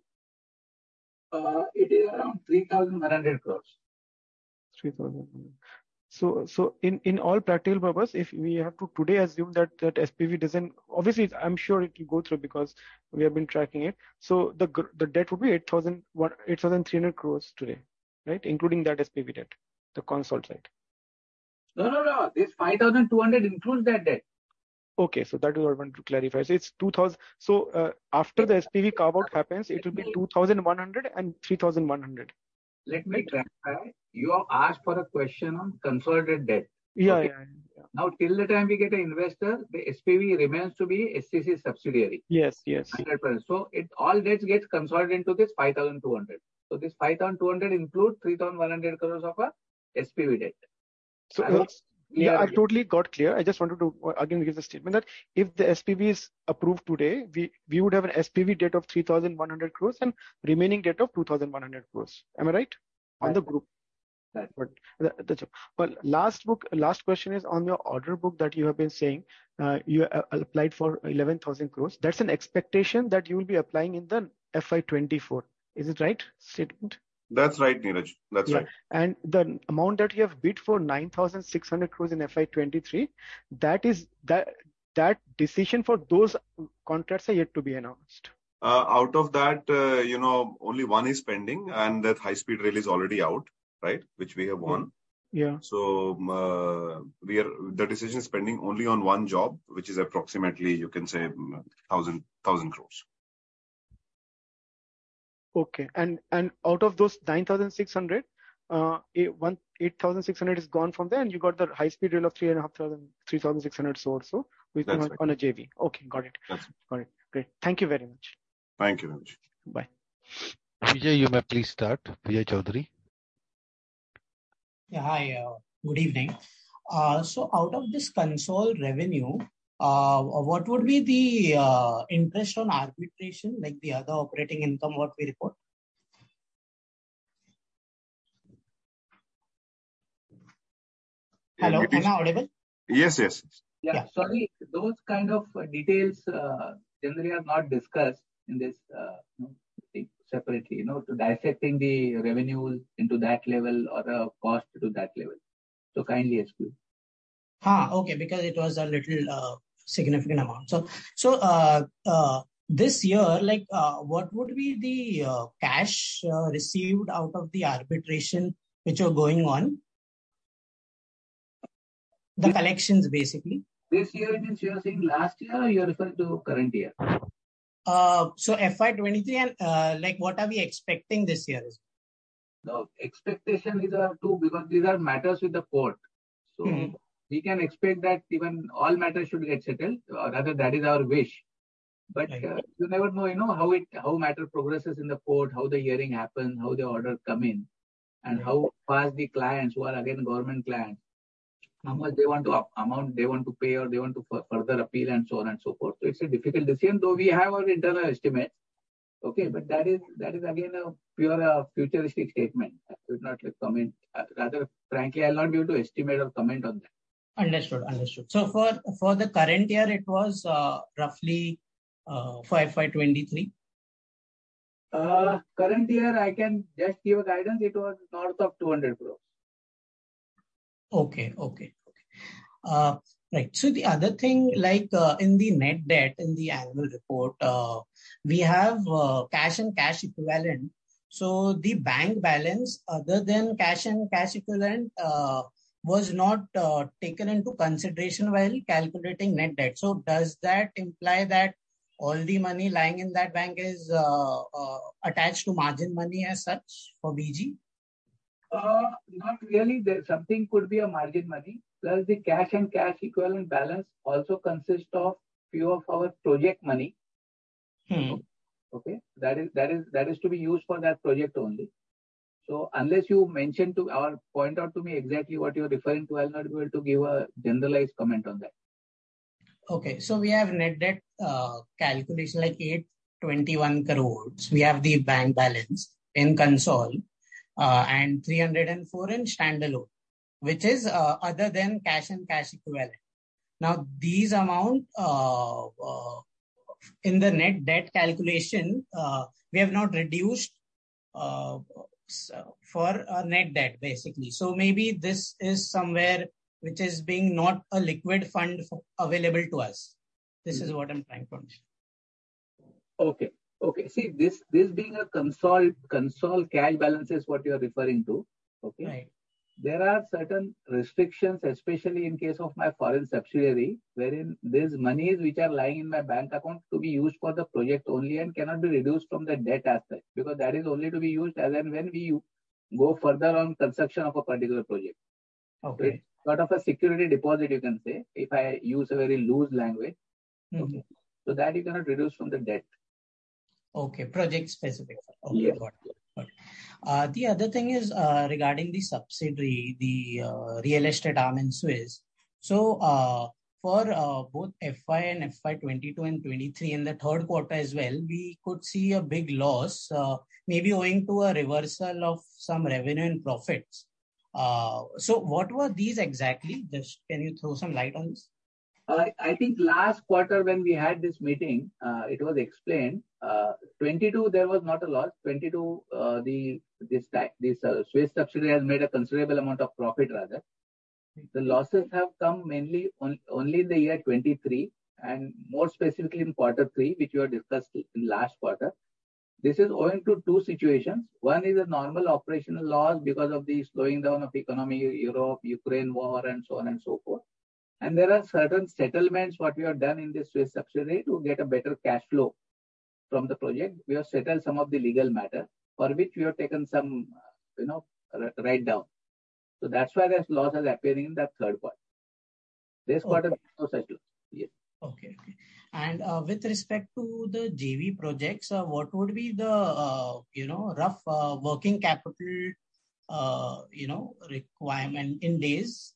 [SPEAKER 11] Uh, it is around three thousand one hundred crores.
[SPEAKER 10] three thousand. So, so in, in all practical purpose, if we have to today assume that, that S P V doesn't, obviously I'm sure it will go through because we have been tracking it. So the the debt would be eight thousand three hundred crores today, right? Including that S P V debt, the consult side.
[SPEAKER 11] No, no, no. This five thousand two hundred includes that debt.
[SPEAKER 10] Okay, so that is what I want to clarify. So it's two thousand. So uh, after the S P V carve out happens, it will be two thousand one hundred and three thousand one hundred.
[SPEAKER 11] Let me clarify. You have asked for a question on consolidated debt.
[SPEAKER 10] Yeah,
[SPEAKER 11] okay?
[SPEAKER 10] yeah, yeah.
[SPEAKER 11] Now, till the time we get an investor, the S P V remains to be S C C subsidiary.
[SPEAKER 10] Yes, yes.
[SPEAKER 11] one hundred percent. So it all debts gets consolidated into this five thousand two hundred. So this five thousand two hundred includes three thousand one hundred crores of a S P V debt.
[SPEAKER 10] So uh, yeah, I totally got clear. I just wanted to again give the statement that if the S P V is approved today, we, we would have an S P V debt of three thousand one hundred crores and remaining debt of two thousand one hundred crores. Am I right? On the group.
[SPEAKER 11] Right.
[SPEAKER 10] But the, the, well, last book, last question is on your order book that you have been saying uh, you uh, applied for eleven thousand crores. That's an expectation that you will be applying in the F Y twenty-four. Is it right statement?
[SPEAKER 1] That's right, Neeraj. That's
[SPEAKER 10] yeah.
[SPEAKER 1] right.
[SPEAKER 10] And the amount that you have bid for nine thousand six hundred crores in F Y twenty-three, that is that that decision for those contracts are yet to be announced.
[SPEAKER 1] Uh, out of that, uh, you know, only one is pending, and that high-speed rail is already out, right? Which we have won.
[SPEAKER 10] Yeah.
[SPEAKER 1] So uh, we are the decision is pending only on one job, which is approximately, you can say, thousand thousand crores.
[SPEAKER 10] Okay, and and out of those nine thousand six hundred, uh, eight, one, eight thousand six hundred is gone from there, and you got the high-speed rail of three and a half thousand, three thousand six hundred so or so with on,
[SPEAKER 1] right.
[SPEAKER 10] on a J V. Okay, got it.
[SPEAKER 1] That's
[SPEAKER 10] got it. Great. Thank you very much.
[SPEAKER 1] Thank you, Neeraj.
[SPEAKER 10] Bye.
[SPEAKER 2] Vijay, you may please start. Vijay Chaudhary.
[SPEAKER 12] Yeah, hi. Uh, good evening. Uh, so, out of this console revenue, uh, what would be the uh, interest on arbitration, like the other operating income, what we report? Hello, am I audible?
[SPEAKER 1] Yes, yes.
[SPEAKER 11] Yeah, yeah. Sorry, those kind of details uh, generally are not discussed in this uh, you know, separately, you know, to dissecting the revenues into that level or a cost to that level. So kindly excuse.
[SPEAKER 12] Ah, okay, because it was a little uh, significant amount. So, so uh, uh, this year, like, uh, what would be the uh, cash uh, received out of the arbitration which are going on? The this, collections, basically.
[SPEAKER 11] This year means you are saying last year, or you are referring to current year?
[SPEAKER 12] Uh, so F Y twenty-three, and uh, like, what are we expecting this year?
[SPEAKER 11] No, expectation is uh, two, because these are matters with the court. So mm-hmm. we can expect that even all matters should get settled, or rather that is our wish. But right. uh, you never know, you know, how it how matter progresses in the court, how the hearing happens, how the order come in, and right. how fast the clients, who are again government clients, how much they want to up, amount they want to pay, or they want to f- further appeal, and so on and so forth. So it's a difficult decision, though we have our internal estimates. Okay, but that is that is again a pure uh, futuristic statement. I would not like comment. Uh, rather, frankly, I'll not be able to estimate or comment on that.
[SPEAKER 12] Understood, understood. So for for the current year, it was uh, roughly uh, for F Y twenty-three.
[SPEAKER 11] Uh, current year, I can just give a guidance. It was north of two hundred crores.
[SPEAKER 12] Okay, okay, okay. Uh, right. So the other thing, like uh, in the net debt in the annual report, uh, we have uh, cash and cash equivalent. So the bank balance, other than cash and cash equivalent, uh, was not uh, taken into consideration while calculating net debt. So does that imply that all the money lying in that bank is uh, uh, attached to margin money as such for B G?
[SPEAKER 11] Uh, not really. There something could be a margin money. Plus the cash and cash equivalent balance also consists of few of our project money.
[SPEAKER 12] Hmm.
[SPEAKER 11] Okay, that is that is that is to be used for that project only. So unless you mention to or point out to me exactly what you're referring to, I'll not be able to give a generalized comment on that.
[SPEAKER 12] Okay, so we have net debt uh, calculation like eight twenty-one crores. We have the bank balance in console uh, and three hundred four in standalone, which is uh, other than cash and cash equivalent. Now these amount uh, uh, in the net debt calculation, uh, we have not reduced uh, for a net debt basically. So maybe this is somewhere which is being not a liquid fund available to us. This mm-hmm. is what I'm trying to understand.
[SPEAKER 11] Okay. Okay. See, this this being a console console cash balance is what you are referring to. Okay.
[SPEAKER 12] Right.
[SPEAKER 11] There are certain restrictions, especially in case of my foreign subsidiary, wherein these monies which are lying in my bank account to be used for the project only and cannot be reduced from the debt aspect, because that is only to be used as and when we go further on construction of a particular project.
[SPEAKER 12] Okay.
[SPEAKER 11] So it's sort of a security deposit, you can say, if I use a very loose language.
[SPEAKER 12] Mm-hmm.
[SPEAKER 11] Okay. So that you cannot reduce from the debt.
[SPEAKER 12] Okay, project specific. Okay,
[SPEAKER 11] yes.
[SPEAKER 12] got it. Got it. Uh, the other thing is uh, regarding the subsidiary, the uh, real estate arm in Swiss. So uh, for uh, both F Y and F Y twenty-two and twenty-three in the third quarter as well, we could see a big loss, uh, maybe owing to a reversal of some revenue and profits. Uh, so what were these exactly? Just can you throw some light on this?
[SPEAKER 11] Uh, I think last quarter when we had this meeting, uh, it was explained. Uh, twenty-two there was not a loss. twenty-two uh, the this this uh, Swiss subsidiary has made a considerable amount of profit rather. The losses have come mainly on, only in the year twenty-three and more specifically in quarter three, which we have discussed in last quarter. This is owing to two situations. One is a normal operational loss because of the slowing down of economy, Europe, Ukraine war, and so on and so forth. And there are certain settlements what we have done in this Swiss subsidiary to get a better cash flow from the project. We have settled some of the legal matter for which we have taken some, you know, write down. So that's why there's losses appearing in that third quarter. This quarter,
[SPEAKER 12] okay.
[SPEAKER 11] no such loss. Yes.
[SPEAKER 12] Okay. Okay. And uh, with respect to the J V projects, uh, what would be the, uh, you know, rough uh, working capital, uh, you know, requirement in days?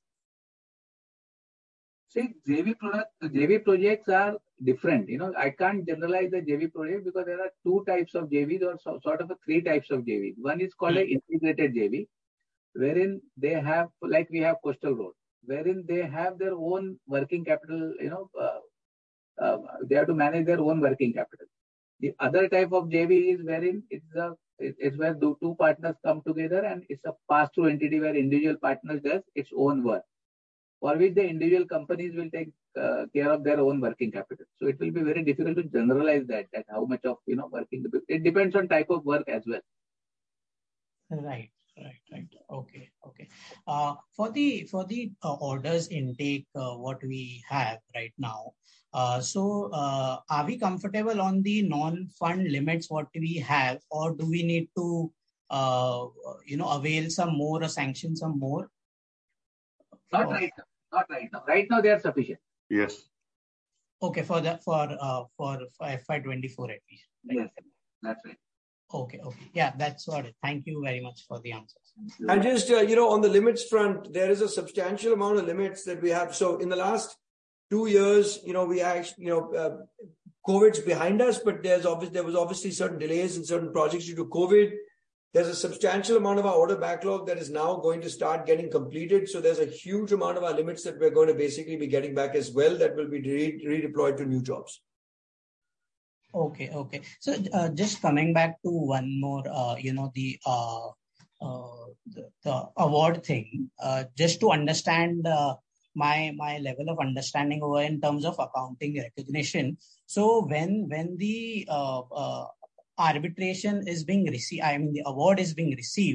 [SPEAKER 11] See, J V product, J V projects are different. You know, I can't generalize the J V project because there are two types of J Vs or so, sort of a three types of J Vs. One is called mm-hmm. an integrated J V, wherein they have, like we have Coastal Road, wherein they have their own working capital, you know, uh, uh, they have to manage their own working capital. The other type of J V is wherein it's a, it's where the two partners come together and it's a pass-through entity where individual partners does its own work, for which the individual companies will take uh, care of their own working capital. So it will be very difficult to generalize that, that how much of, you know, working, it depends on type of work as well.
[SPEAKER 12] Right. Right, right. Okay, okay. Uh, for the for the uh, orders intake, uh, what we have right now. Uh, so, uh, are we comfortable on the non-fund limits what we have, or do we need to, uh, you know, avail some more or sanction some more?
[SPEAKER 11] Not right now. Not right now. Right now they are sufficient.
[SPEAKER 1] Yes.
[SPEAKER 12] Okay, for the for uh for, for F Y twenty-four at least.
[SPEAKER 11] Right? Yes, that's right.
[SPEAKER 12] Okay, okay. Yeah, that's what it. Thank you very much for the answers.
[SPEAKER 9] And just, uh, you know, on the limits front, there is a substantial amount of limits that we have. So in the last two years, you know, we actually, you know, uh, COVID's behind us, but there's obviously, there was obviously certain delays in certain projects due to COVID. There's a substantial amount of our order backlog that is now going to start getting completed. So there's a huge amount of our limits that we're going to basically be getting back as well that will be re- redeployed to new jobs.
[SPEAKER 12] Okay, okay. So uh, just coming back to one more, uh, you know, the, uh, uh, the the award thing, uh, just to understand uh, my my level of understanding over in terms of accounting recognition. So when when the uh, uh, arbitration is being received, I mean the award is being received,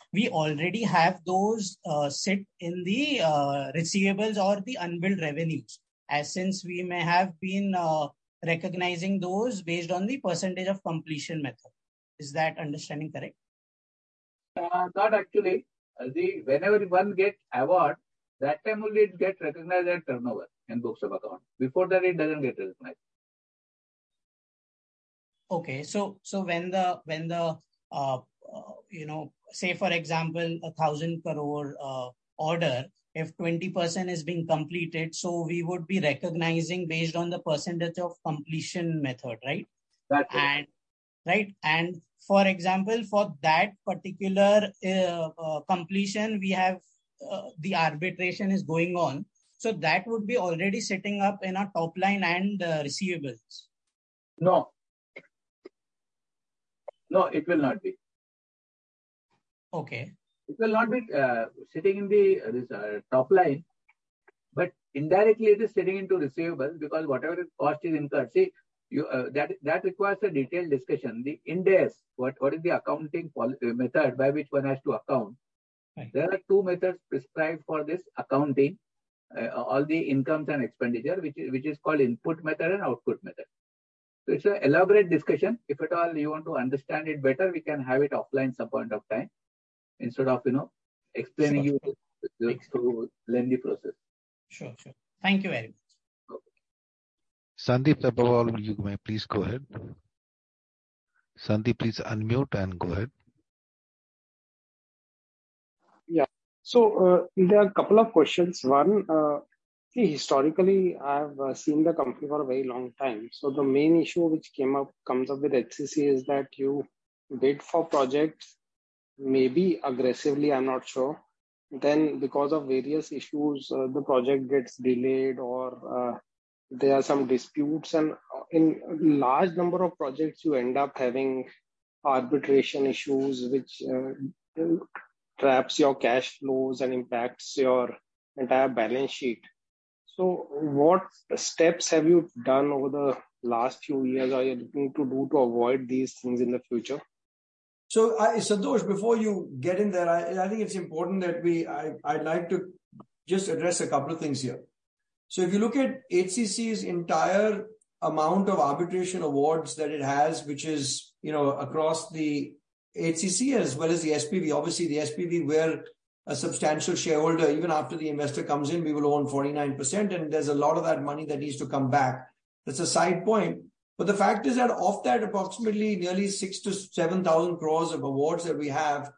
[SPEAKER 12] we already have those uh, sit in the uh, receivables or the unbilled revenues, as since we may have been uh, recognizing those based on the percentage of completion method. Is that understanding correct?
[SPEAKER 11] Uh, not actually. Uh, the whenever one gets award, that time only it gets recognized as turnover in books of account. Before that, it doesn't get recognized.
[SPEAKER 12] Okay, so so when the when the uh, uh, you know, say for example a thousand crore uh, order, if twenty percent is being completed, so we would be recognizing based on the percentage of completion method, right?
[SPEAKER 11] That's
[SPEAKER 12] and it. Right, and for example, for that particular uh, uh, completion, we have uh, the arbitration is going on, so that would be already setting up in our top line and uh, receivables.
[SPEAKER 11] No. No, it will not be.
[SPEAKER 12] Okay.
[SPEAKER 11] It will not be uh, sitting in the uh, this, uh, top line, but indirectly it is sitting into receivables because whatever cost is incurred. See, you uh, that that requires a detailed discussion. The Ind AS, what what is the accounting method by which one has to account? Right. There are two methods prescribed for this accounting, uh, all the incomes and expenditure, which is which is called input method and output method. So it's an elaborate discussion. If at all you want to understand it better, we can have it offline some point of time instead of, you know, explaining sure. you through lengthy process.
[SPEAKER 12] Sure, sure. Thank you very much.
[SPEAKER 2] Okay. Sandeep Sabharwal, you may please go ahead. Sandeep, please unmute and go ahead.
[SPEAKER 13] Yeah. So uh, there are a couple of questions. One, uh, see, historically, I've uh, seen the company for a very long time. So the main issue which came up, comes up with H C C is that you bid for projects, maybe aggressively, I'm not sure. Then because of various issues, uh, the project gets delayed or uh, there are some disputes. And in a large number of projects, you end up having arbitration issues, which uh, traps your cash flows and impacts your entire balance sheet. So what steps have you done over the last few years or are you looking to do to avoid these things in the future?
[SPEAKER 9] So, I, Santosh, before you get in there, I, I think it's important that we, I, I'd like to just address a couple of things here. So if you look at H C C's entire amount of arbitration awards that it has, which is, you know, across the H C C as well as the S P V, obviously the S P V, we're a substantial shareholder. Even after the investor comes in, we will own forty-nine percent, and there's a lot of that money that needs to come back. That's a side point. But the fact is that of that approximately nearly six to seven thousand crores of awards that we have,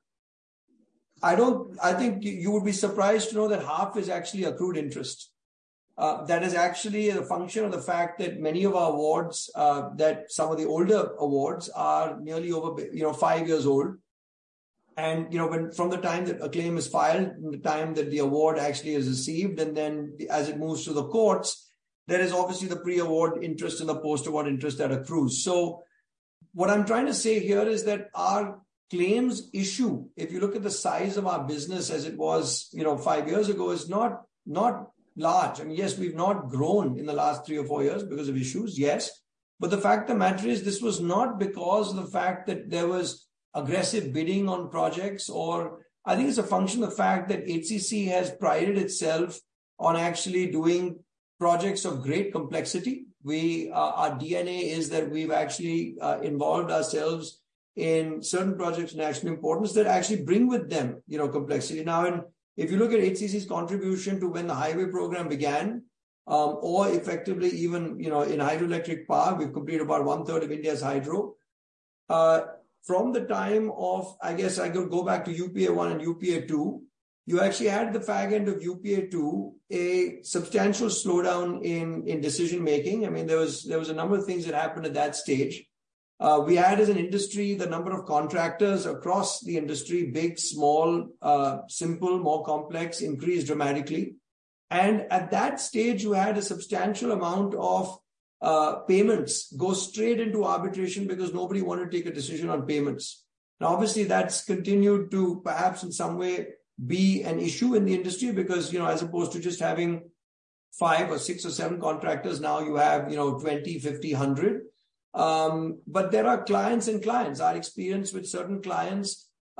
[SPEAKER 9] I don't, I think you would be surprised to know that half is actually accrued interest. Uh, that is actually a function of the fact that many of our awards, uh, that some of the older awards are nearly over, you know, five years old. And, you know, when from the time that a claim is filed, from the time that the award actually is received, and then as it moves to the courts, there is obviously the pre-award interest and the post-award interest that accrues. So what I'm trying to say here is that our claims issue, if you look at the size of our business as it was, you know, five years ago, is not, not large. I mean, yes, we've not grown in the last three or four years because of issues, yes. But the fact of the matter is this was not because of the fact that there was aggressive bidding on projects, or I think it's a function of the fact that H C C has prided itself on actually doing projects of great complexity. We, uh, our D N A is that we've actually uh, involved ourselves in certain projects of national importance that actually bring with them, you know, complexity. Now, in, if you look at H C C's contribution to when the highway program began, um, or effectively even, you know, in hydroelectric power, we've completed about one third of India's hydro. Uh, from the time of, I guess I could go back to U P A one and U P A two, you actually had the fag end of U P A two, a substantial slowdown in, in decision making. I mean, there was, there was a number of things that happened at that stage. Uh, we had as an industry, the number of contractors across the industry, big, small, uh, simple, more complex, increased dramatically. And at that stage, you had a substantial amount of uh, payments go straight into arbitration because nobody wanted to take a decision on payments. Now, obviously, that's continued to perhaps in some way be an issue in the industry because, you know, as opposed to just having five or six or seven contractors, now you have, you know, twenty, fifty, one hundred. Um, but there are clients and clients. Our experience with certain clients,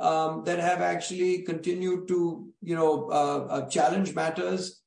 [SPEAKER 9] um, that have actually continued to, you know, uh, uh, challenge matters.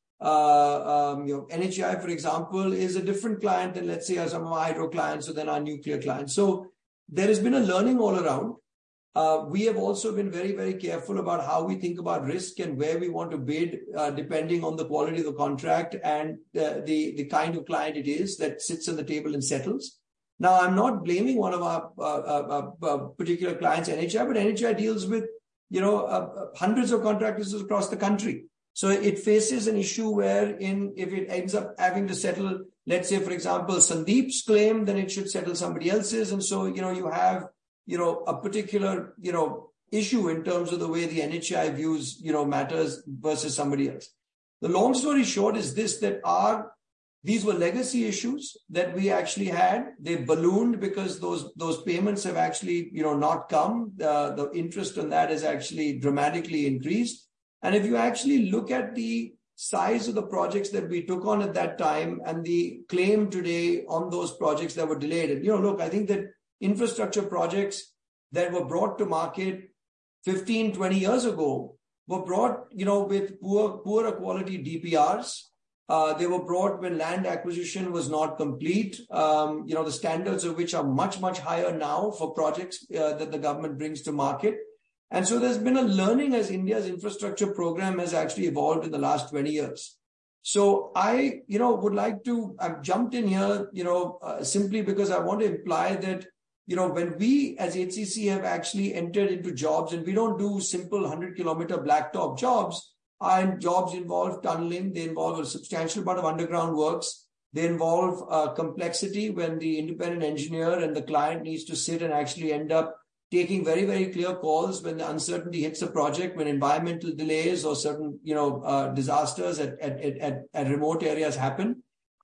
[SPEAKER 9] Uh, um, you know, N H A I, for example, is a different client than, let's say, some of our hydro clients or than our nuclear clients. So there has been a learning all around. Uh, we have also been very, very careful about how we think about risk and where we want to bid, uh, depending on the quality of the contract and the, the, the kind of client it is that sits on the table and settles. Now, I'm not blaming one of our uh, uh, uh, particular clients, N H A I, but N H A I deals with, you know, uh, hundreds of contractors across the country. So it faces an issue where in if it ends up having to settle, let's say, for example, Sandeep's claim, then it should settle somebody else's. And so, you know, you have, you know, a particular, you know, issue in terms of the way the N H A I views, you know, matters versus somebody else. The long story short is this, that our These were legacy issues that we actually had. They ballooned because those those payments have actually, you know, not come. Uh, the interest on that has actually dramatically increased. And if you actually look at the size of the projects that we took on at that time and the claim today on those projects that were delayed, and, you know, look, I think that infrastructure projects that were brought to market fifteen, twenty years ago were brought, you know, with poor, poorer quality D P Rs. Uh, they were brought when land acquisition was not complete, um, you know, the standards of which are much, much higher now for projects uh, that the government brings to market. And so there's been a learning as India's infrastructure program has actually evolved in the last twenty years. So I, you know, would like to, I've jumped in here, you know, uh, simply because I want to imply that, you know, when we as H C C have actually entered into jobs, and we don't do simple one hundred kilometer blacktop jobs, and jobs involve tunneling, they involve a substantial amount of underground works, they involve uh, complexity when the independent engineer and the client needs to sit and actually end up taking very, very clear calls when the uncertainty hits a project, when environmental delays or certain, you know, uh, disasters at, at, at, at remote areas happen.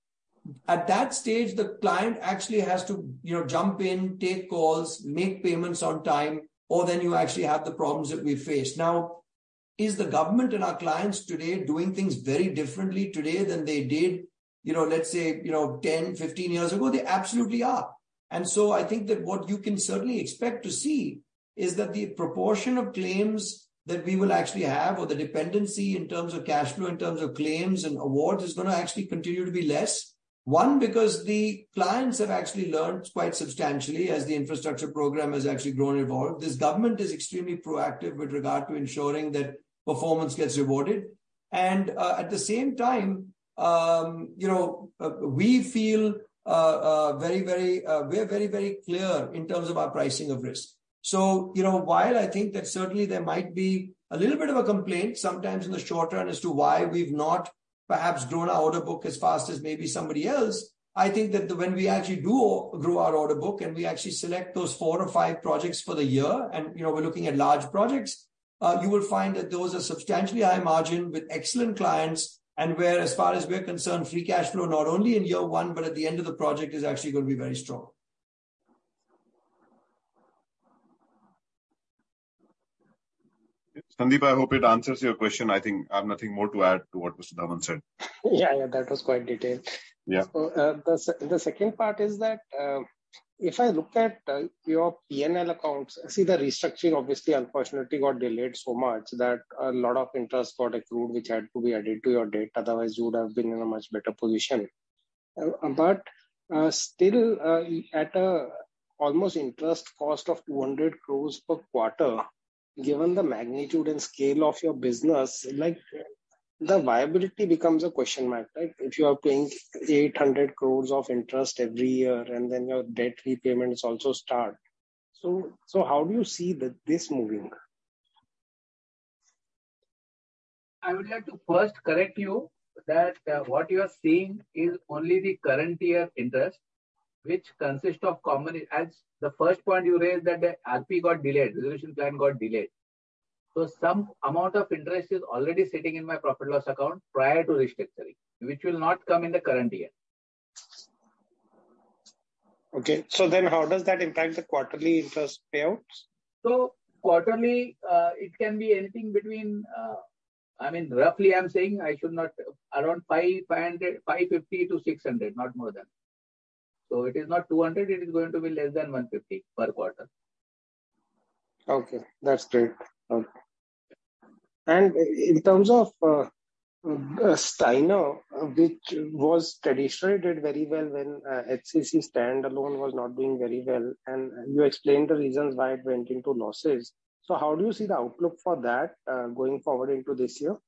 [SPEAKER 9] At that stage, the client actually has to, you know, jump in, take calls, make payments on time, or then you actually have the problems that we face. Now, is the government and our clients today doing things very differently today than they did, you know, let's say, you know, ten, fifteen years ago? They absolutely are. And so I think that what you can certainly expect to see is that the proportion of claims that we will actually have, or the dependency in terms of cash flow, in terms of claims and awards, is going to actually continue to be less. One, because the clients have actually learned quite substantially as the infrastructure program has actually grown and evolved. This government is extremely proactive with regard to ensuring that performance gets rewarded. And uh, at the same time, um, you know, uh, we feel uh, uh, very, very, uh, we're very, very clear in terms of our pricing of risk. So, you know, while I think that certainly there might be a little bit of a complaint sometimes in the short run as to why we've not perhaps grown our order book as fast as maybe somebody else, I think that the, when we actually do grow our order book and we actually select those four or five projects for the year, and, you know, we're looking at large projects, uh, you will find that those are substantially high margin with excellent clients, and where, as far as we're concerned, free cash flow, not only in year one, but at the end of the project, is actually going to be very strong.
[SPEAKER 1] Sandeep, I hope it answers your question. I think I have nothing more to add to what Mister Dhawan said.
[SPEAKER 13] Yeah, yeah, that was quite detailed.
[SPEAKER 1] Yeah.
[SPEAKER 13] So uh, the the second part is that uh, if I look at uh, your P and L accounts, see the restructuring obviously unfortunately got delayed so much that a lot of interest got accrued, which had to be added to your debt. Otherwise, you would have been in a much better position. Uh, but uh, still, uh, at a almost interest cost of two hundred crores per quarter, given the magnitude and scale of your business, like the viability becomes a question mark, right? If you are paying eight hundred crores of interest every year and then your debt repayments also start. So, so how do you see that this moving?
[SPEAKER 11] I would like to first correct you that uh, what you are seeing is only the current year interest, which consists of common, as the first point you raised that the R P got delayed, resolution plan got delayed. So some amount of interest is already sitting in my profit loss account prior to restructuring, which will not come in the current year.
[SPEAKER 13] Okay. So then how does that impact the quarterly interest payouts?
[SPEAKER 11] So quarterly, uh, it can be anything between, uh, I mean, roughly I'm saying I should not, around five hundred, five fifty to six hundred, not more than. So it is not two hundred, it is going to be less than one fifty per quarter.
[SPEAKER 13] Okay, that's great. Okay. And in terms of uh, uh, Steiner, uh, which was traditionally did very well when uh, H C C standalone was not doing very well, and you explained the reasons why it went into losses. So how do you see the outlook for that uh, going forward into this year?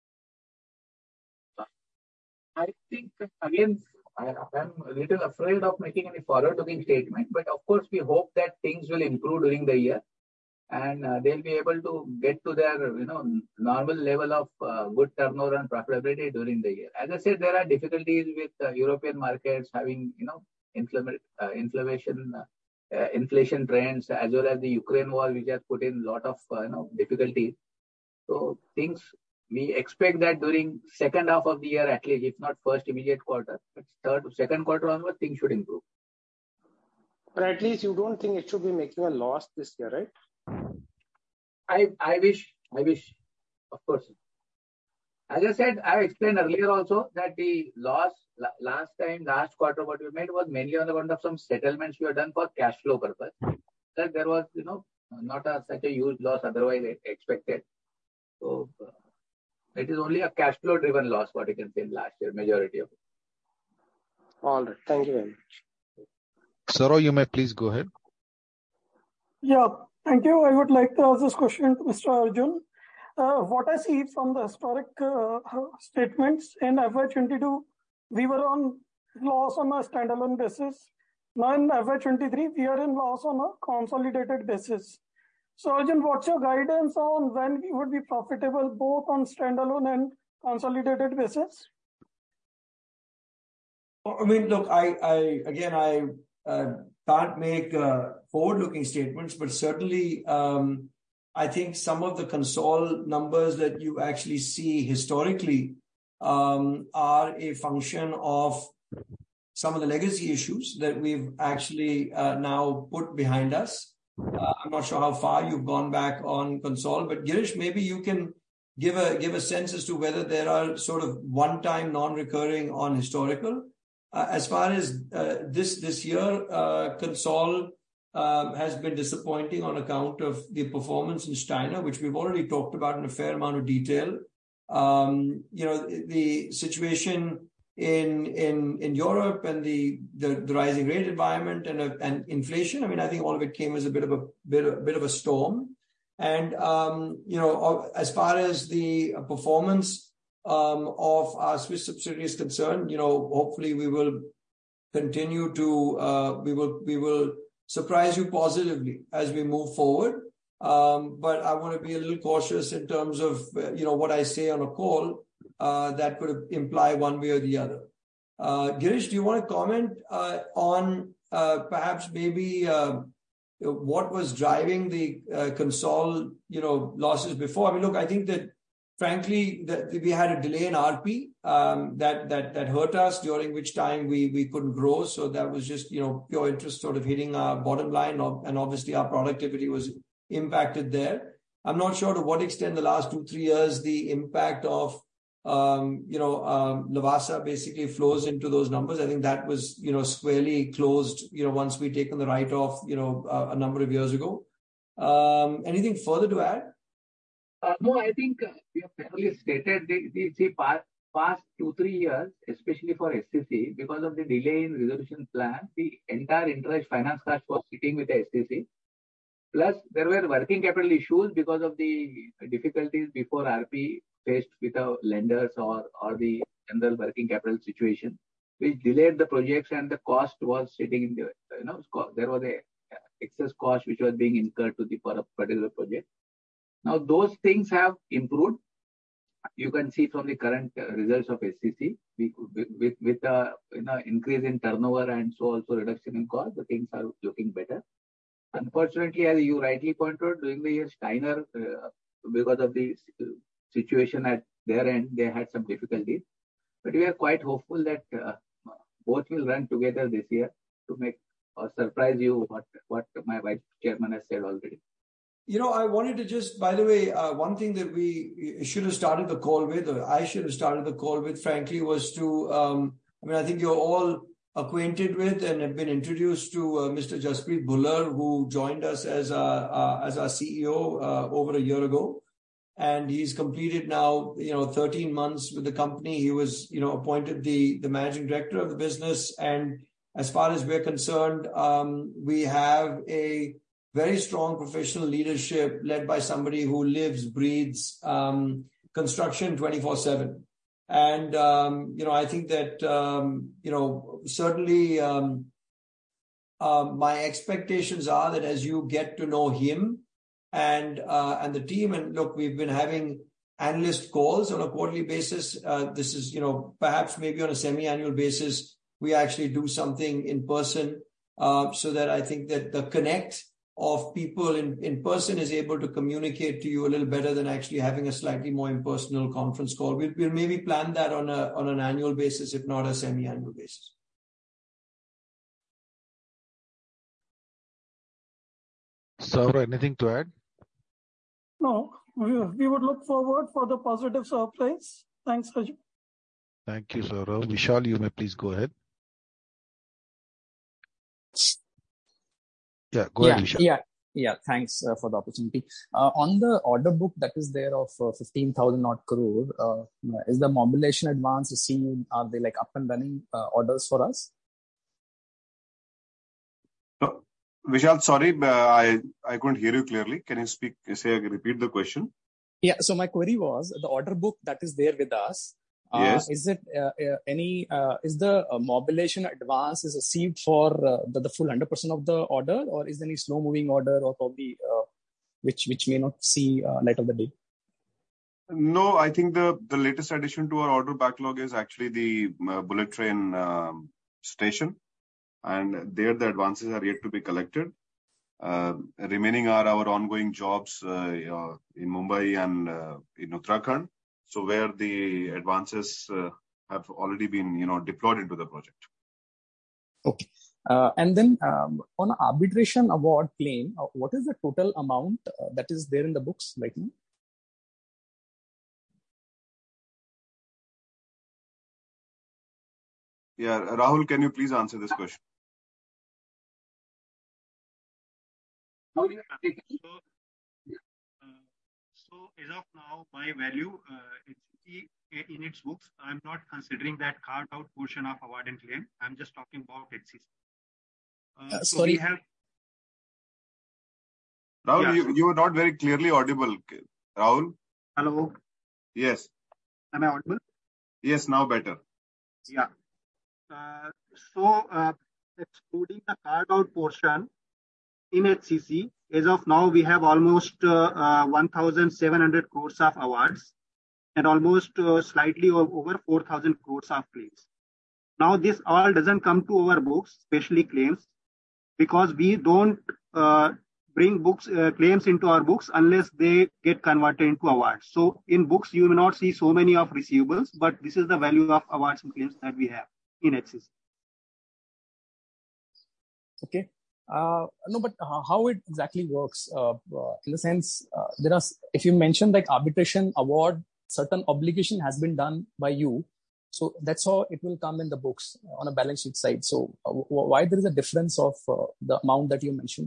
[SPEAKER 11] I think, again, I am a little afraid of making any forward-looking statement, but of course, we hope that things will improve during the year, and uh, they'll be able to get to their, you know, normal level of uh, good turnover and profitability during the year. As I said, there are difficulties with uh, European markets having, you know, infl- uh, inflation, uh, uh, inflation trends, as well as the Ukraine war, which has put in a lot of, uh, you know, difficulties. So things. We expect that during second half of the year, at least, if not first immediate quarter, but third, second quarter onward, things should improve.
[SPEAKER 13] But at least you don't think it should be making a loss this year, right?
[SPEAKER 11] I I wish, I wish, of course. As I said, I explained earlier also that the loss last time, last quarter, what we made was mainly on account of some settlements we have done for cash flow purpose. That there was, you know, not a, such a huge loss otherwise expected. So. Uh, It is only a cash flow driven loss, what you can say in last year, majority of it.
[SPEAKER 13] All right. Thank you very much.
[SPEAKER 2] Saurav, you may please go ahead.
[SPEAKER 14] Yeah, thank you. I would like to ask this question to Mister Arjun. Uh, what I see from the historic uh, statements in F Y twenty-two, we were on loss on a standalone basis. Now in F Y twenty-three, we are in loss on a consolidated basis. So, Arjun, what's your guidance on when we would be profitable both on standalone and consolidated basis?
[SPEAKER 9] I mean, look, I, I again, I uh, can't make uh, forward-looking statements, but certainly, um, I think some of the console numbers that you actually see historically um, are a function of some of the legacy issues that we've actually uh, now put behind us. Uh, I'm not sure how far you've gone back on console, but Girish, maybe you can give a give a sense as to whether there are sort of one-time non-recurring on historical. Uh, as far as uh, this this year, uh, console um, has been disappointing on account of the performance in Steiner, which we've already talked about in a fair amount of detail. Um, you know, the situation in in in Europe and the the, the rising rate environment and uh, and inflation. I mean, I think all of it came as a bit of a bit a bit of a storm. And um, you know, as far as the performance um, of our Swiss subsidiary is concerned, you know, hopefully we will continue to uh, we will we will surprise you positively as we move forward. Um, but I want to be a little cautious in terms of you know what I say on a call. Uh, that could imply one way or the other. Uh, Girish, do you want to comment uh, on uh, perhaps maybe uh, what was driving the uh, console, you know, losses before? I mean, look, I think that frankly that we had a delay in R P um, that that that hurt us, during which time we we couldn't grow. So that was just you know pure interest sort of hitting our bottom line, and obviously our productivity was impacted there. I'm not sure to what extent the last two three years the impact of Um, you know, um, Lavasa basically flows into those numbers. I think that was, you know, squarely closed, you know, once we taken the write-off, you know, uh, a number of years ago. Um, anything further to add?
[SPEAKER 11] Uh, no, I think uh, we have fairly stated the, the, the past, past two, three years, especially for S C C, because of the delay in resolution plan, the entire interest finance cost was sitting with the S C C. Plus, there were working capital issues because of the difficulties before R P faced with our lenders or, or the general working capital situation, which delayed the projects, and the cost was sitting in the, you know, there was a excess cost which was being incurred to the particular project. Now, those things have improved. You can see from the current results of S C C, we, with, with a you know, increase in turnover and so also reduction in cost, the things are looking better. Unfortunately, as you rightly pointed out, during the year, Steiner, uh, because of the situation at their end, they had some difficulties. But we are quite hopeful that uh, both will run together this year to make or surprise you what, what my vice chairman has said already.
[SPEAKER 9] You know, I wanted to just, by the way, uh, one thing that we should have started the call with, or I should have started the call with, frankly, was to, um, I mean, I think you're all acquainted with and have been introduced to uh, Mister Jaspreet Bhullar, who joined us as our, uh, as our C E O uh, over a year ago. And he's completed now, you know, thirteen months with the company. He was, you know, appointed the, the managing director of the business. And as far as we're concerned, um, we have a very strong professional leadership led by somebody who lives, breathes um, construction twenty-four seven. And, um, you know, I think that, um, you know, certainly um, uh, my expectations are that as you get to know him and uh, and the team, and look, we've been having analyst calls on a quarterly basis. Uh, this is, you know, perhaps maybe on a semi-annual basis, we actually do something in person uh, so that I think that the connect of people in, in person is able to communicate to you a little better than actually having a slightly more impersonal conference call. We'll, we'll maybe plan that on a on an annual basis, if not a semi-annual basis.
[SPEAKER 2] Saurabh, anything to add?
[SPEAKER 14] No, we, we would look forward for the positive surprise. Thanks, Arjun.
[SPEAKER 2] Thank you, Saurabh. Vishal, you may please go ahead. Yeah, go
[SPEAKER 15] yeah,
[SPEAKER 2] ahead, Vishal.
[SPEAKER 15] Yeah, yeah. Thanks uh, for the opportunity. Uh, on the order book that is there of uh, fifteen thousand odd crore, uh, is the mobilization advance received? Are they like up and running uh, orders for us?
[SPEAKER 1] No, Vishal, sorry, uh, I I couldn't hear you clearly. Can you speak? Say repeat the question.
[SPEAKER 15] Yeah. So my query was the order book that is there with us. Uh,
[SPEAKER 1] Yes.
[SPEAKER 15] Is it uh, uh, any, uh, is the uh, mobilization advance is received for uh, the, the full one hundred percent of the order, or is there any slow moving order or probably uh, which which may not see uh, light of the day?
[SPEAKER 1] No, I think the, the latest addition to our order backlog is actually the uh, bullet train um, station. And there the advances are yet to be collected. Uh, remaining are our ongoing jobs uh, uh, in Mumbai and uh, in Uttarakhand. So where the advances uh, have already been, you know, deployed into the project.
[SPEAKER 15] Okay. Uh, and then um, on arbitration award claim, uh, what is the total amount uh, that is there in the books right now?
[SPEAKER 1] Yeah, Rahul, can you please answer this question?
[SPEAKER 6] So, uh, so as of now, by value, uh, it's in its books, I'm not considering that carved out portion of award and claim. I'm just talking about H C C. Uh,
[SPEAKER 15] Uh,
[SPEAKER 6] so
[SPEAKER 15] sorry.
[SPEAKER 6] we have.
[SPEAKER 1] Rahul,
[SPEAKER 6] Yeah,
[SPEAKER 1] you,
[SPEAKER 6] so-
[SPEAKER 1] you were not very clearly audible. Rahul?
[SPEAKER 6] Hello,
[SPEAKER 1] Yes.
[SPEAKER 6] am I audible?
[SPEAKER 1] Yes, now better.
[SPEAKER 6] Yeah. Uh, so, uh, excluding the carved out portion in H C C, as of now, we have almost uh, uh, one thousand seven hundred crores of awards and almost uh, slightly o- over four thousand crores of claims. Now, this all doesn't come to our books, especially claims, because we don't uh, bring books uh, claims into our books unless they get converted into awards. So, in books, you may not see so many of receivables, but this is the value of awards and claims that we have in H C C.
[SPEAKER 15] Okay. Uh, no, but uh, how it exactly works? Uh, uh, in the sense, uh, there are, if you mention like arbitration award, certain obligation has been done by you. So that's how it will come in the books on a balance sheet side. So uh, w- why there is a difference of uh, the amount that you mentioned?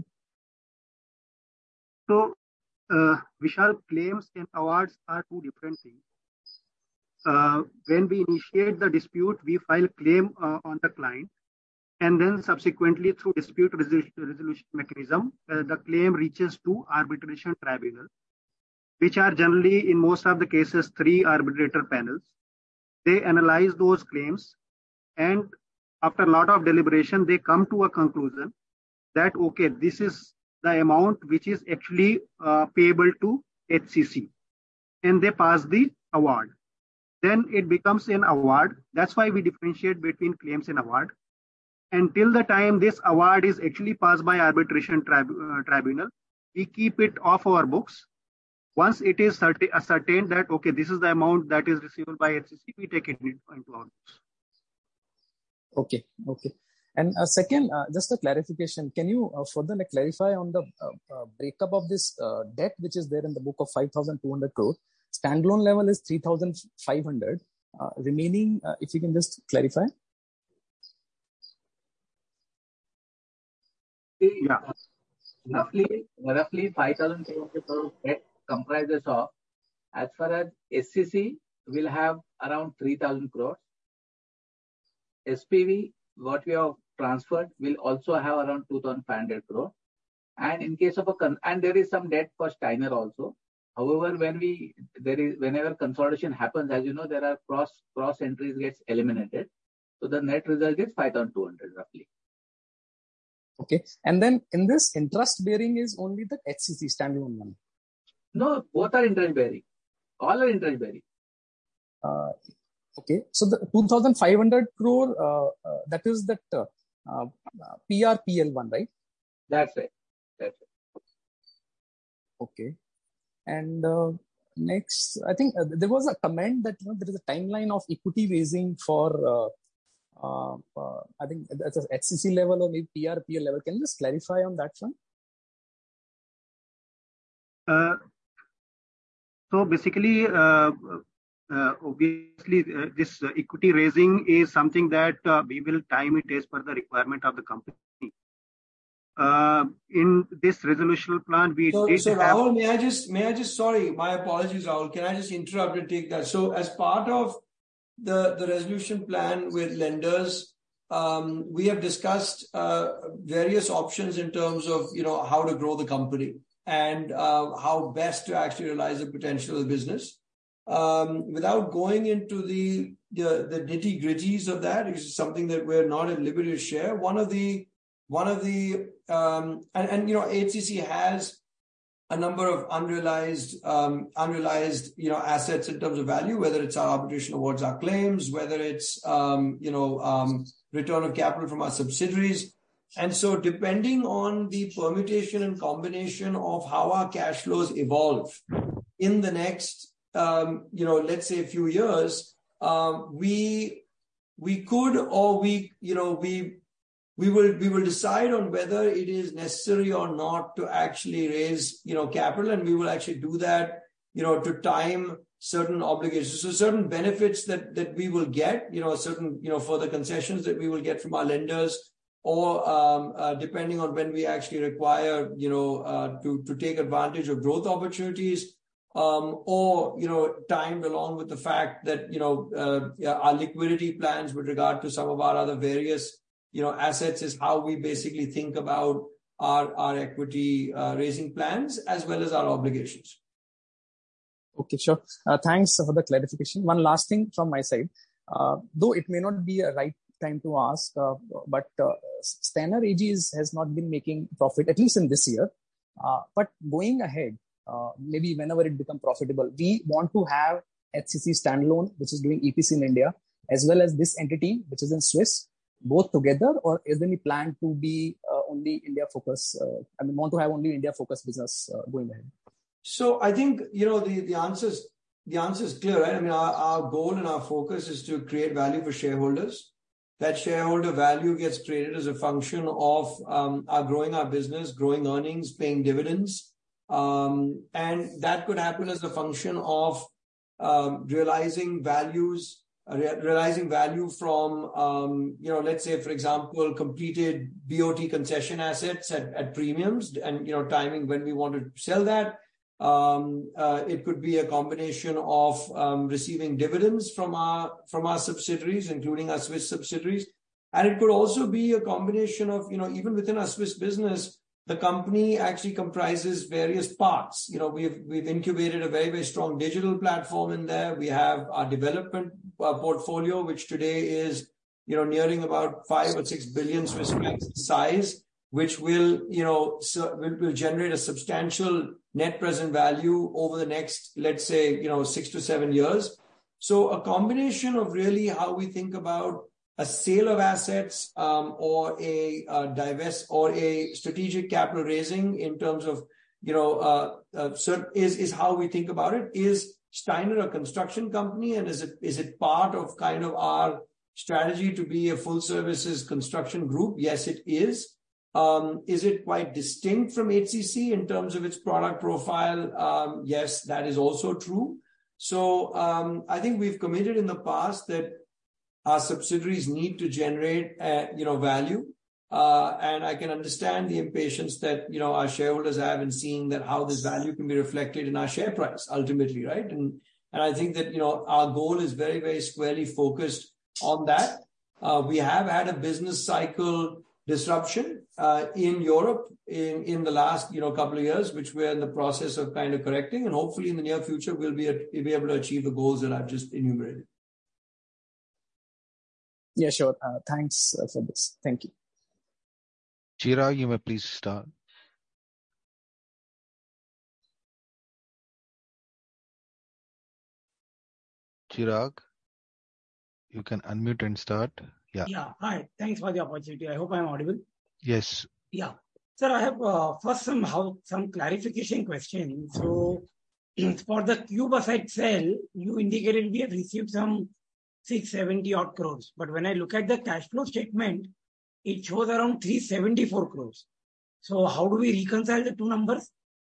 [SPEAKER 6] So, uh, Vishal, claims and awards are two different things. Uh, when we initiate the dispute, we file claim uh, on the client, and then subsequently through dispute resolution, resolution mechanism, uh, the claim reaches to arbitration tribunal, which are generally in most of the cases three arbitrator panels. They analyze those claims, and after a lot of deliberation, they come to a conclusion that okay, this is the amount which is actually uh, payable to H C C, and they pass the award. Then it becomes an award. That's why we differentiate between claims and award. Until the time this award is actually passed by arbitration trib- uh, tribunal, we keep it off our books. Once it is certi- ascertained that, okay, this is the amount that is receivable by H C C, we take it into our books.
[SPEAKER 15] Okay. Okay. And uh, second, uh, just a clarification. Can you uh, further like, clarify on the uh, uh, breakup of this uh, debt, which is there in the book of five thousand two hundred crores? Standalone level is three thousand five hundred. Uh, remaining, uh, if you can just clarify.
[SPEAKER 11] yeah. uh, roughly, roughly five thousand two hundred crore debt comprises of, as far as S C C will have around three thousand crores. S P V, what we have transferred, will also have around two thousand five hundred crore. And in case of a, con- and there is some debt for Steiner also. However, when we, there is, whenever consolidation happens, as you know, there are cross, cross entries gets eliminated. So the net result is five thousand two hundred roughly.
[SPEAKER 15] Okay. And then in this, interest bearing is only the H C C standalone one.
[SPEAKER 11] No, both are interest bearing. All are interest bearing.
[SPEAKER 15] Uh, okay. So the two thousand five hundred crore, uh, uh, that is that uh, uh, P R P L one, right?
[SPEAKER 11] That's right. That's right.
[SPEAKER 15] Okay. And uh, next, I think uh, there was a comment that, you know, there is a timeline of equity raising for, uh, uh, uh, I think that's a H C C level or maybe P R P L level. Can you just clarify on that front?
[SPEAKER 6] Uh, so basically, uh, uh, obviously, uh, this uh, equity raising is something that uh, we will time it as per the requirement of the company. Uh, in this resolution plan, we
[SPEAKER 9] so,
[SPEAKER 6] did
[SPEAKER 9] so
[SPEAKER 6] have...
[SPEAKER 9] Rahul, may I just, may I just, sorry, my apologies, Rahul. Can I just interrupt and take that? So as part of the, the resolution plan with lenders, um, we have discussed uh, various options in terms of, you know, how to grow the company and uh, how best to actually realize the potential of the business. Um, without going into the, the, the nitty gritties of that, which is something that we're not at liberty to share. One of the One of the, um, and, and, you know, H C C has a number of unrealized, um, unrealized, you know, assets in terms of value, whether it's our arbitration awards, our claims, whether it's, um, you know, um, return of capital from our subsidiaries. And so depending on the permutation and combination of how our cash flows evolve in the next, um, you know, let's say a few years, um, we, we could, or we, you know, we, We will we will decide on whether it is necessary or not to actually raise, you know, capital, and we will actually do that, you know, to time certain obligations. So certain benefits that that we will get, you know, certain, you know, further concessions that we will get from our lenders, or um, uh, depending on when we actually require, you know, uh, to to take advantage of growth opportunities, um, or, you know, timed along with the fact that, you know, uh, our liquidity plans with regard to some of our other various, you know, assets is how we basically think about our, our equity uh, raising plans as well as our obligations.
[SPEAKER 15] Okay, sure. Uh, thanks for the clarification. One last thing from my side. Uh, though it may not be a right time to ask, uh, but uh, Steiner A G is, has not been making profit, at least in this year. Uh, but going ahead, uh, maybe whenever it becomes profitable, we want to have H C C standalone, which is doing E P C in India, as well as this entity, which is in Swiss, both together, or is there any plan to be uh, only India focused? Uh, I mean, want to have only India focused business uh, going ahead?
[SPEAKER 9] So I think, you know, the, the answer is, the answer is clear, right? I mean, our, our goal and our focus is to create value for shareholders. That shareholder value gets created as a function of um, our growing our business, growing earnings, paying dividends. Um, and that could happen as a function of um, realizing values, realizing value from, um, you know, let's say, for example, completed B O T concession assets at, at premiums and, you know, timing when we want to sell that. Um, uh, it could be a combination of um, receiving dividends from our, from our subsidiaries, including our Swiss subsidiaries. And it could also be a combination of, you know, even within our Swiss business, the company actually comprises various parts. You know, we've, we've incubated a very, very strong digital platform in there. We have our development uh, portfolio, which today is, you know, nearing about five or six billion Swiss francs size, which will, you know, so will, will generate a substantial net present value over the next, let's say, you know, six to seven years. So a combination of really how we think about a sale of assets, um, or a, a divest or a strategic capital raising in terms of, you know, uh, uh, certain, is, is how we think about it. Is Steiner a construction company, and is it, is it part of kind of our strategy to be a full services construction group? Yes, it is. Um, is it quite distinct from H C C in terms of its product profile? Um, yes, that is also true. So um, I think we've committed in the past that our subsidiaries need to generate, uh, you know, value. Uh, and I can understand the impatience that, you know, our shareholders have in seeing that how this value can be reflected in our share price ultimately, right? And, and I think that, you know, our goal is very, very squarely focused on that. Uh, we have had a business cycle disruption uh, in Europe in, in the last, you know, couple of years, which we're in the process of kind of correcting. And hopefully in the near future, we'll be, we'll be able to achieve the goals that I've just enumerated.
[SPEAKER 15] Yeah, sure. Uh, thanks uh, for this. Thank you.
[SPEAKER 2] Chirag, you may please start. Chirag, you can unmute and start. Yeah.
[SPEAKER 12] Yeah. Hi. Thanks for the opportunity. I hope I'm audible.
[SPEAKER 2] Yes.
[SPEAKER 12] Yeah. Sir, I have uh, first some how some clarification question. So for the CubeSat sale, you indicated we have received some six seventy odd crores. But when I look at the cash flow statement, it shows around three seventy-four crores. So how do we reconcile the two numbers?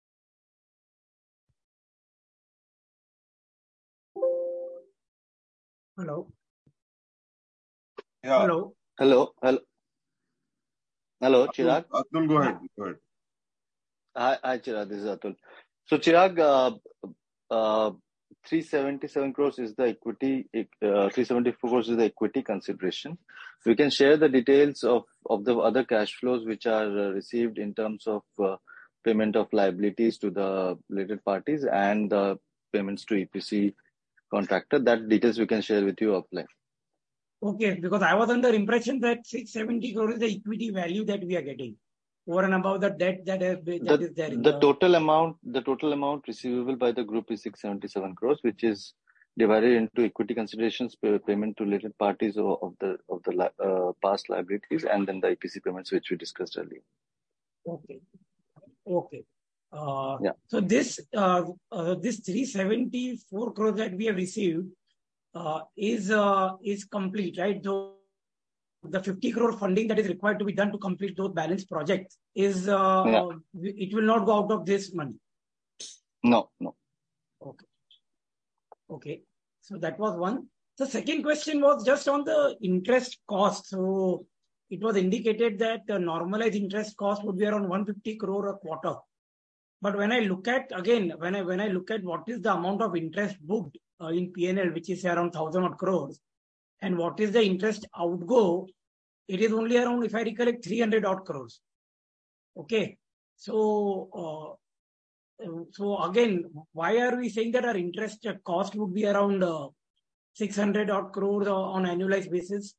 [SPEAKER 12] Hello.
[SPEAKER 1] Yeah.
[SPEAKER 12] Hello.
[SPEAKER 4] Hello. Hello. Hello, Chirag.
[SPEAKER 1] Atul, Atul, go ahead. Go ahead.
[SPEAKER 4] Hi, hi, Chirag. This is Atul. So, Chirag, uh, uh, three seventy-seven crores is the equity, uh, three seventy-four crores is the equity consideration. We can share the details of, of the other cash flows which are uh, received in terms of uh, payment of liabilities to the related parties and the payments to E P C contractor. That details we can share with you offline.
[SPEAKER 12] Okay, because I was under impression that six seventy crores is the equity value that we are getting over and above the debt that, has, that
[SPEAKER 4] The,
[SPEAKER 12] is there. In
[SPEAKER 4] the
[SPEAKER 12] the...
[SPEAKER 4] total amount, the total amount receivable by the group is six seventy-seven crores, which is divided into equity considerations, pay, payment to related parties of, of the of the uh, past liabilities, and then the E P C payments which we discussed earlier.
[SPEAKER 12] Okay. Okay. Uh,
[SPEAKER 4] yeah.
[SPEAKER 12] So this uh, uh, this three seventy-four crores that we have received uh, is uh, is complete, right? So the fifty crore funding that is required to be done to complete those balance projects is uh,
[SPEAKER 4] yeah.
[SPEAKER 12] uh, it will not go out of this money.
[SPEAKER 4] No, no.
[SPEAKER 12] Okay. Okay. So that was one. The second question was just on the interest cost. So it was indicated that the normalized interest cost would be around one hundred fifty crore a quarter. But when I look at, again, when I when I look at what is the amount of interest booked uh, in P and L, which is around one thousand odd crores, and what is the interest outgo, it is only around, if I recollect, three hundred odd crores. Okay. So, uh, so again, why are we saying that our interest cost would be around uh, six hundred odd crores on annualized basis?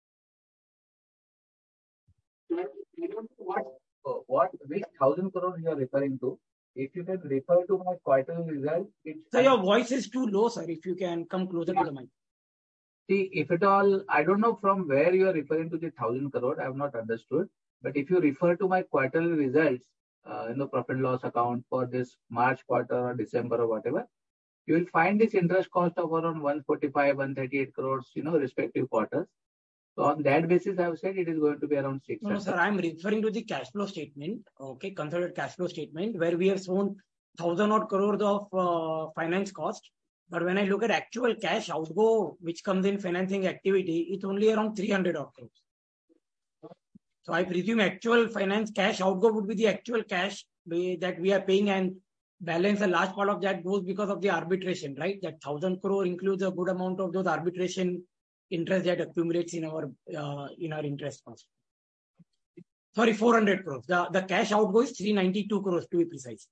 [SPEAKER 11] What, what, which thousand crores you are referring to? If you can refer to my quarterly result, it's...
[SPEAKER 12] So your voice is too low, sir. If you can come closer yeah. to the mic.
[SPEAKER 11] See, if at all, I don't know from where you are referring to the thousand crore. I have not understood. But if you refer to my quarterly results uh, in the profit and loss account for this March quarter or December or whatever, you will find this interest cost of around one forty-five, one thirty-eight crores, you know, respective quarters. So on that basis, I have said it is going to be around six hundred.
[SPEAKER 12] No, sir, I'm referring to the cash flow statement. Okay, consolidated cash flow statement where we have shown thousand odd crores of uh, finance cost. But when I look at actual cash outgo, which comes in financing activity, it's only around three hundred odd crores. So I presume actual finance cash outgo would be the actual cash we, that we are paying, and balance a large part of that goes because of the arbitration, right? That thousand crore includes a good amount of those arbitration interest that accumulates in our uh, in our interest cost. Sorry, four hundred crores. The the cash outgo is three ninety-two crores to be precise.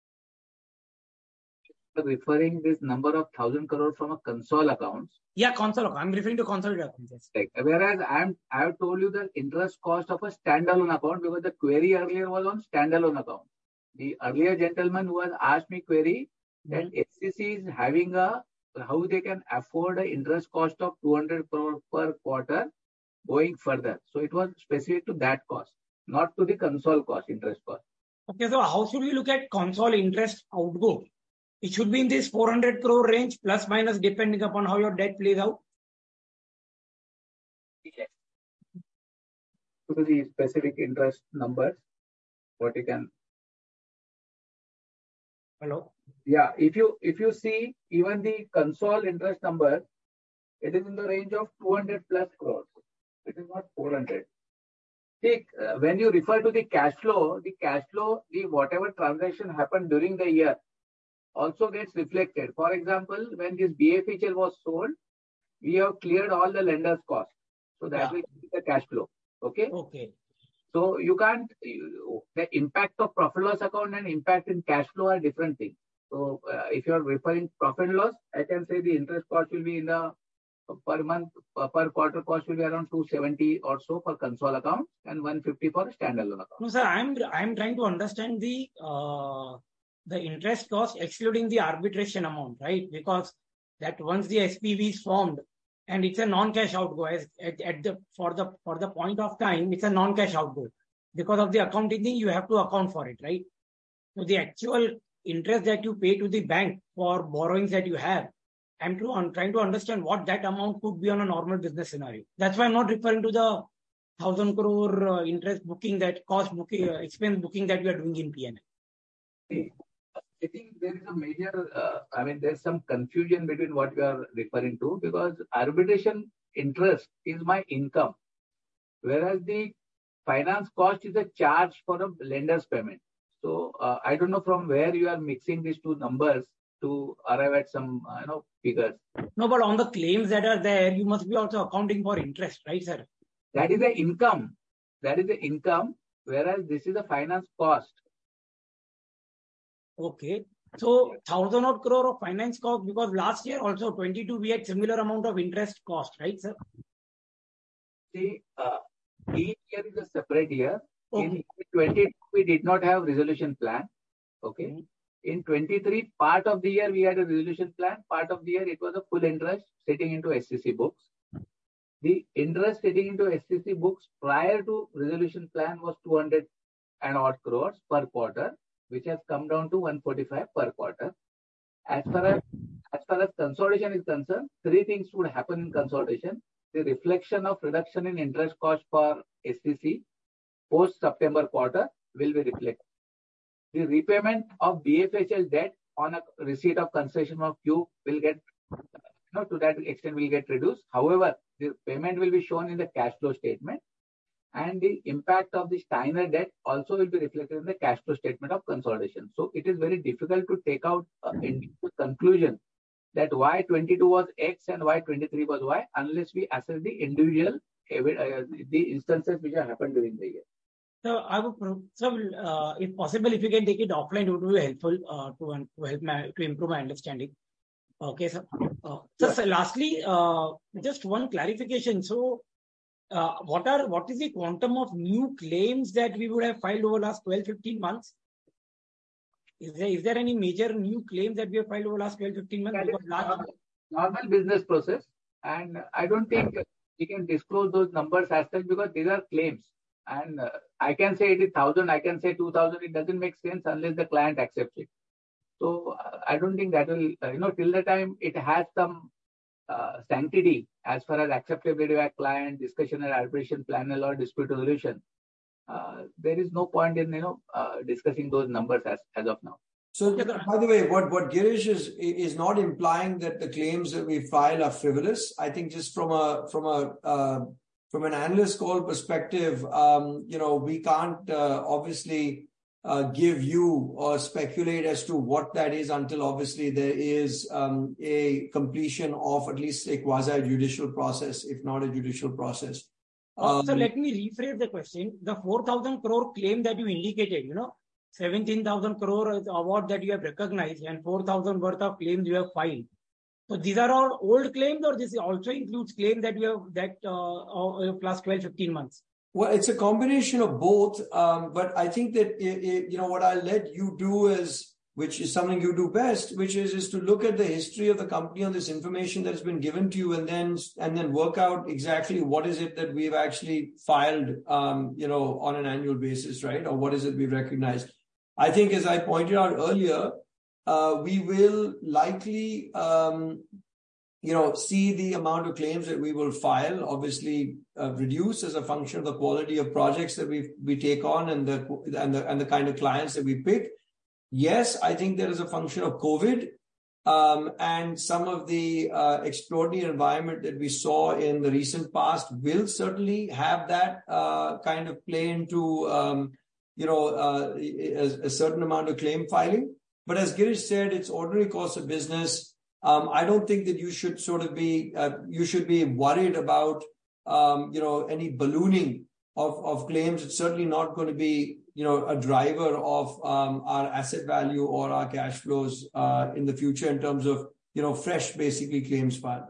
[SPEAKER 11] Referring this number of thousand crore from a console accounts.
[SPEAKER 12] Yeah, console account. I'm referring to consolidated accounts. Yes.
[SPEAKER 11] Right. Whereas I'm I have told you the interest cost of a standalone account because the query earlier was on standalone account. The earlier gentleman who has asked me query that mm-hmm. H C C is having a how they can afford an interest cost of two hundred crore per quarter going further. So it was specific to that cost, not to the console cost, interest cost.
[SPEAKER 12] Okay, so how should we look at console interest outgo? It should be in this four hundred crore range, plus minus, depending upon how your debt plays out.
[SPEAKER 11] Yes. To the specific interest numbers, what you can.
[SPEAKER 12] Hello.
[SPEAKER 11] Yeah, if you if you see even the console interest number, it is in the range of two hundred plus crores. It is not four hundred. See, uh, when you refer to the cash flow, the cash flow, the whatever transaction happened during the year also gets reflected. For example, when this B F H L was sold, we have cleared all the lender's costs. So that
[SPEAKER 12] Yeah.
[SPEAKER 11] will be the cash flow. Okay.
[SPEAKER 12] Okay.
[SPEAKER 11] So you can't, you, the impact of profit loss account and impact in cash flow are different things. So uh, if you are referring profit and loss, I can say the interest cost will be in the per month, uh, per quarter cost will be around two seventy or so for console account and one fifty for standalone account.
[SPEAKER 12] No, sir, I'm I'm trying to understand the uh, the interest cost excluding the arbitration amount, right? Because that once the S P V is formed and it's a non-cash outgo, as at, at the for the for the point of time, it's a non-cash outgo. Because of the accounting thing, you have to account for it, right? So the actual interest that you pay to the bank for borrowings that you have, I'm, to, I'm trying to understand what that amount could be on a normal business scenario. That's why I'm not referring to the thousand crore uh, interest booking, that cost booking, uh, expense booking that we are doing in P and L.
[SPEAKER 11] I think there is a major, uh, I mean, there's some confusion between what you are referring to, because arbitration interest is my income, whereas the finance cost is a charge for a lender's payment. So uh, I don't know from where you are mixing these two numbers to arrive at some, uh, you know, figures.
[SPEAKER 12] No, but on the claims that are there, you must be also accounting for interest, right, sir?
[SPEAKER 11] That is the income. That is the income, whereas this is a finance cost.
[SPEAKER 12] Okay. So thousand odd crore of finance cost, because last year also twenty-two we had similar amount of interest cost, right, sir?
[SPEAKER 11] See, uh, each year is a separate year.
[SPEAKER 12] Okay.
[SPEAKER 11] In twenty-two we did not have resolution plan. Okay. Mm-hmm. In twenty-three, part of the year we had a resolution plan. Part of the year it was a full interest sitting into S C C books. The interest sitting into S C C books prior to resolution plan was two hundred and odd crores per quarter, which has come down to one forty-five per quarter. As far as, as far as consolidation is concerned, three things would happen in consolidation. The reflection of reduction in interest cost for S C C post September quarter will be reflected. The repayment of B F H L debt on a receipt of concession of Q will get, you know, to that extent will get reduced. However, the payment will be shown in the cash flow statement, and the impact of the Steiner debt also will be reflected in the cash flow statement of consolidation. So it is very difficult to take out a conclusion that why twenty-two was X and why twenty-three was Y unless we assess the individual uh, the instances which have happened during the year.
[SPEAKER 12] So I would, so uh, if possible, if you can take it offline, it would be helpful uh, to to help my, to improve my understanding. Okay, sir. Uh, so, so lastly, uh, just one clarification. So, uh, what are what is the quantum of new claims that we would have filed over the last twelve, fifteen months? Is there is there any major new claims that we have filed over the last twelve, fifteen months? Because last...
[SPEAKER 11] normal, normal business process, and I don't think we can disclose those numbers as such because these are claims. And uh, I can say it is thousand, I can say two thousand. It doesn't make sense unless the client accepts it. So uh, I don't think that will, uh, you know, till the time it has some uh, sanctity as far as acceptability by client, discussion and arbitration panel or dispute resolution. Uh, there is no point in, you know, uh, discussing those numbers as, as of now.
[SPEAKER 9] So, by the way, what, what Girish is is not implying that the claims that we file are frivolous. I think just from a from a uh, from an analyst call perspective, um, you know, we can't uh, obviously uh, give you or speculate as to what that is until obviously there is um, a completion of at least a quasi-judicial process, if not a judicial process.
[SPEAKER 12] Um, so let me rephrase the question. The four thousand crore claim that you indicated, you know, seventeen thousand crore award that you have recognized and four thousand worth of claims you have filed. So these are all old claims, or this also includes claims that you have that uh, plus twelve, fifteen months?
[SPEAKER 9] Well, it's a combination of both. Um, but I think that, it, it, you know, what I'll let you do is, which is something you do best, which is, is to look at the history of the company on this information that has been given to you and then, and then work out exactly what is it that we've actually filed, um, you know, on an annual basis, right? Or what is it we've recognized? I think, as I pointed out earlier, uh, we will likely, um, you know, see the amount of claims that we will file obviously uh, reduce as a function of the quality of projects that we we take on and the and the and the kind of clients that we pick. Yes, I think there is a function of COVID Um, and some of the uh, extraordinary environment that we saw in the recent past will certainly have that uh, kind of play into, um, you know, uh, a, a certain amount of claim filing. But as Girish said, it's ordinary course of business. Um, I don't think that you should sort of be, uh, you should be worried about, um, you know, any ballooning of, of claims. It's certainly not going to be, you know, a driver of um, our asset value or our cash flows uh, in the future in terms of, you know, fresh, basically, claims filed.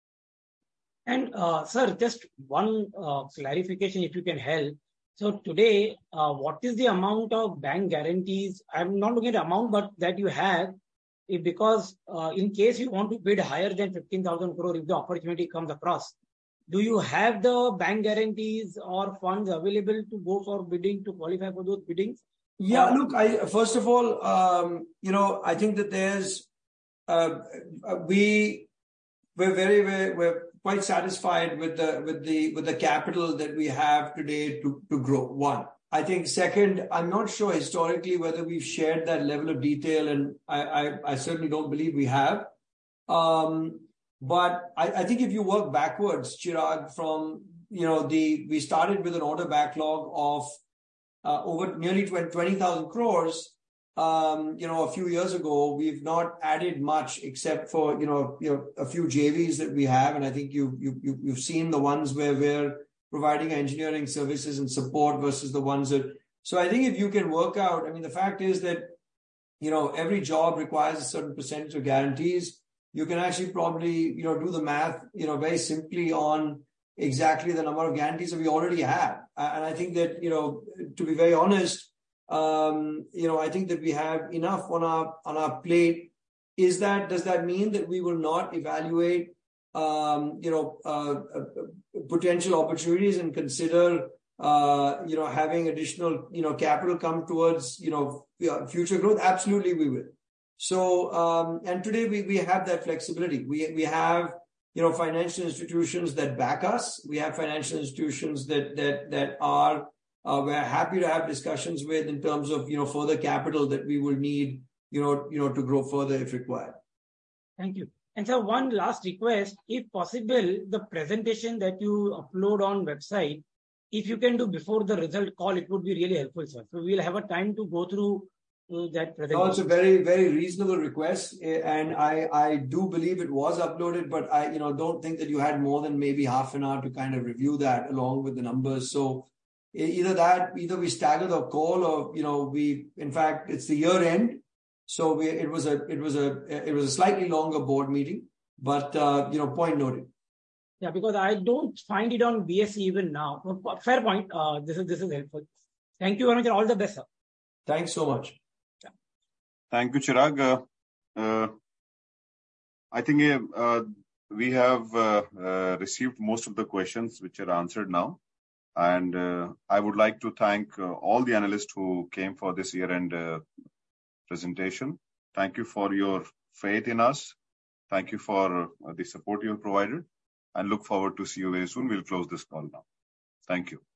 [SPEAKER 12] And, uh, sir, just one uh, clarification, if you can help. So today, uh, what is the amount of bank guarantees? I'm not looking at the amount, but that you have, if because uh, in case you want to bid higher than fifteen thousand crore, if the opportunity comes across, do you have the bank guarantees or funds available to go for bidding, to qualify for those biddings?
[SPEAKER 9] Yeah, or- look, I first of all, um, you know, I think that there's, uh, we, we're very, very, we're quite satisfied with the, with the, with the capital that we have today to, to grow. One. I think second, I'm not sure historically whether we've shared that level of detail, and I, I, I certainly don't believe we have. Um, But I, I think if you work backwards, Chirag, from, you know, the, we started with an order backlog of uh, over nearly twenty thousand crores, um, you know, a few years ago. We've not added much except for, you know, you know, a few J Vs that we have. And I think you, you, you, you've seen the ones where we're providing engineering services and support versus the ones that, so I think if you can work out, I mean, the fact is that, you know, every job requires a certain percentage of guarantees. You can actually probably, you know, do the math, you know, very simply on exactly the number of guarantees that we already have. And I think that, you know, to be very honest, um, you know, I think that we have enough on our, on our plate. Is that, does that mean that we will not evaluate, um, you know, uh, uh, potential opportunities and consider, uh, you know, having additional, you know, capital come towards, you know, future growth? Absolutely, we will. So, um, and today we, we have that flexibility. We, we have, you know, financial institutions that back us. We have financial institutions that, that, that are, uh, we're happy to have discussions with in terms of, you know, further capital that we will need, you know, you know, to grow further if required.
[SPEAKER 12] Thank you. And so one last request, if possible, the presentation that you upload on website, if you can do before the result call, it would be really helpful, sir. So we'll have a time to go through that presentation.
[SPEAKER 9] No, it's a very, very reasonable request. And I, I do believe it was uploaded, but I, you know, don't think that you had more than maybe half an hour to kind of review that along with the numbers. So either that, either we stagger the call or, you know, we, in fact, it's the year end. So we, it was a, it was a, it was a slightly longer board meeting, but, uh, you know, point noted.
[SPEAKER 12] Yeah, because I don't find it on B S E even now. Fair point. Uh, this is, this is helpful. Thank you very much and all the best, sir.
[SPEAKER 9] Thanks so much.
[SPEAKER 1] Yeah. Thank you, Chirag. Uh, uh, I think uh, we have uh, uh, received most of the questions which are answered now. And uh, I would like to thank uh, all the analysts who came for this year-end uh, presentation. Thank you for your faith in us. Thank you for uh, the support you have provided, and look forward to see you very soon. We'll close this call now. Thank you.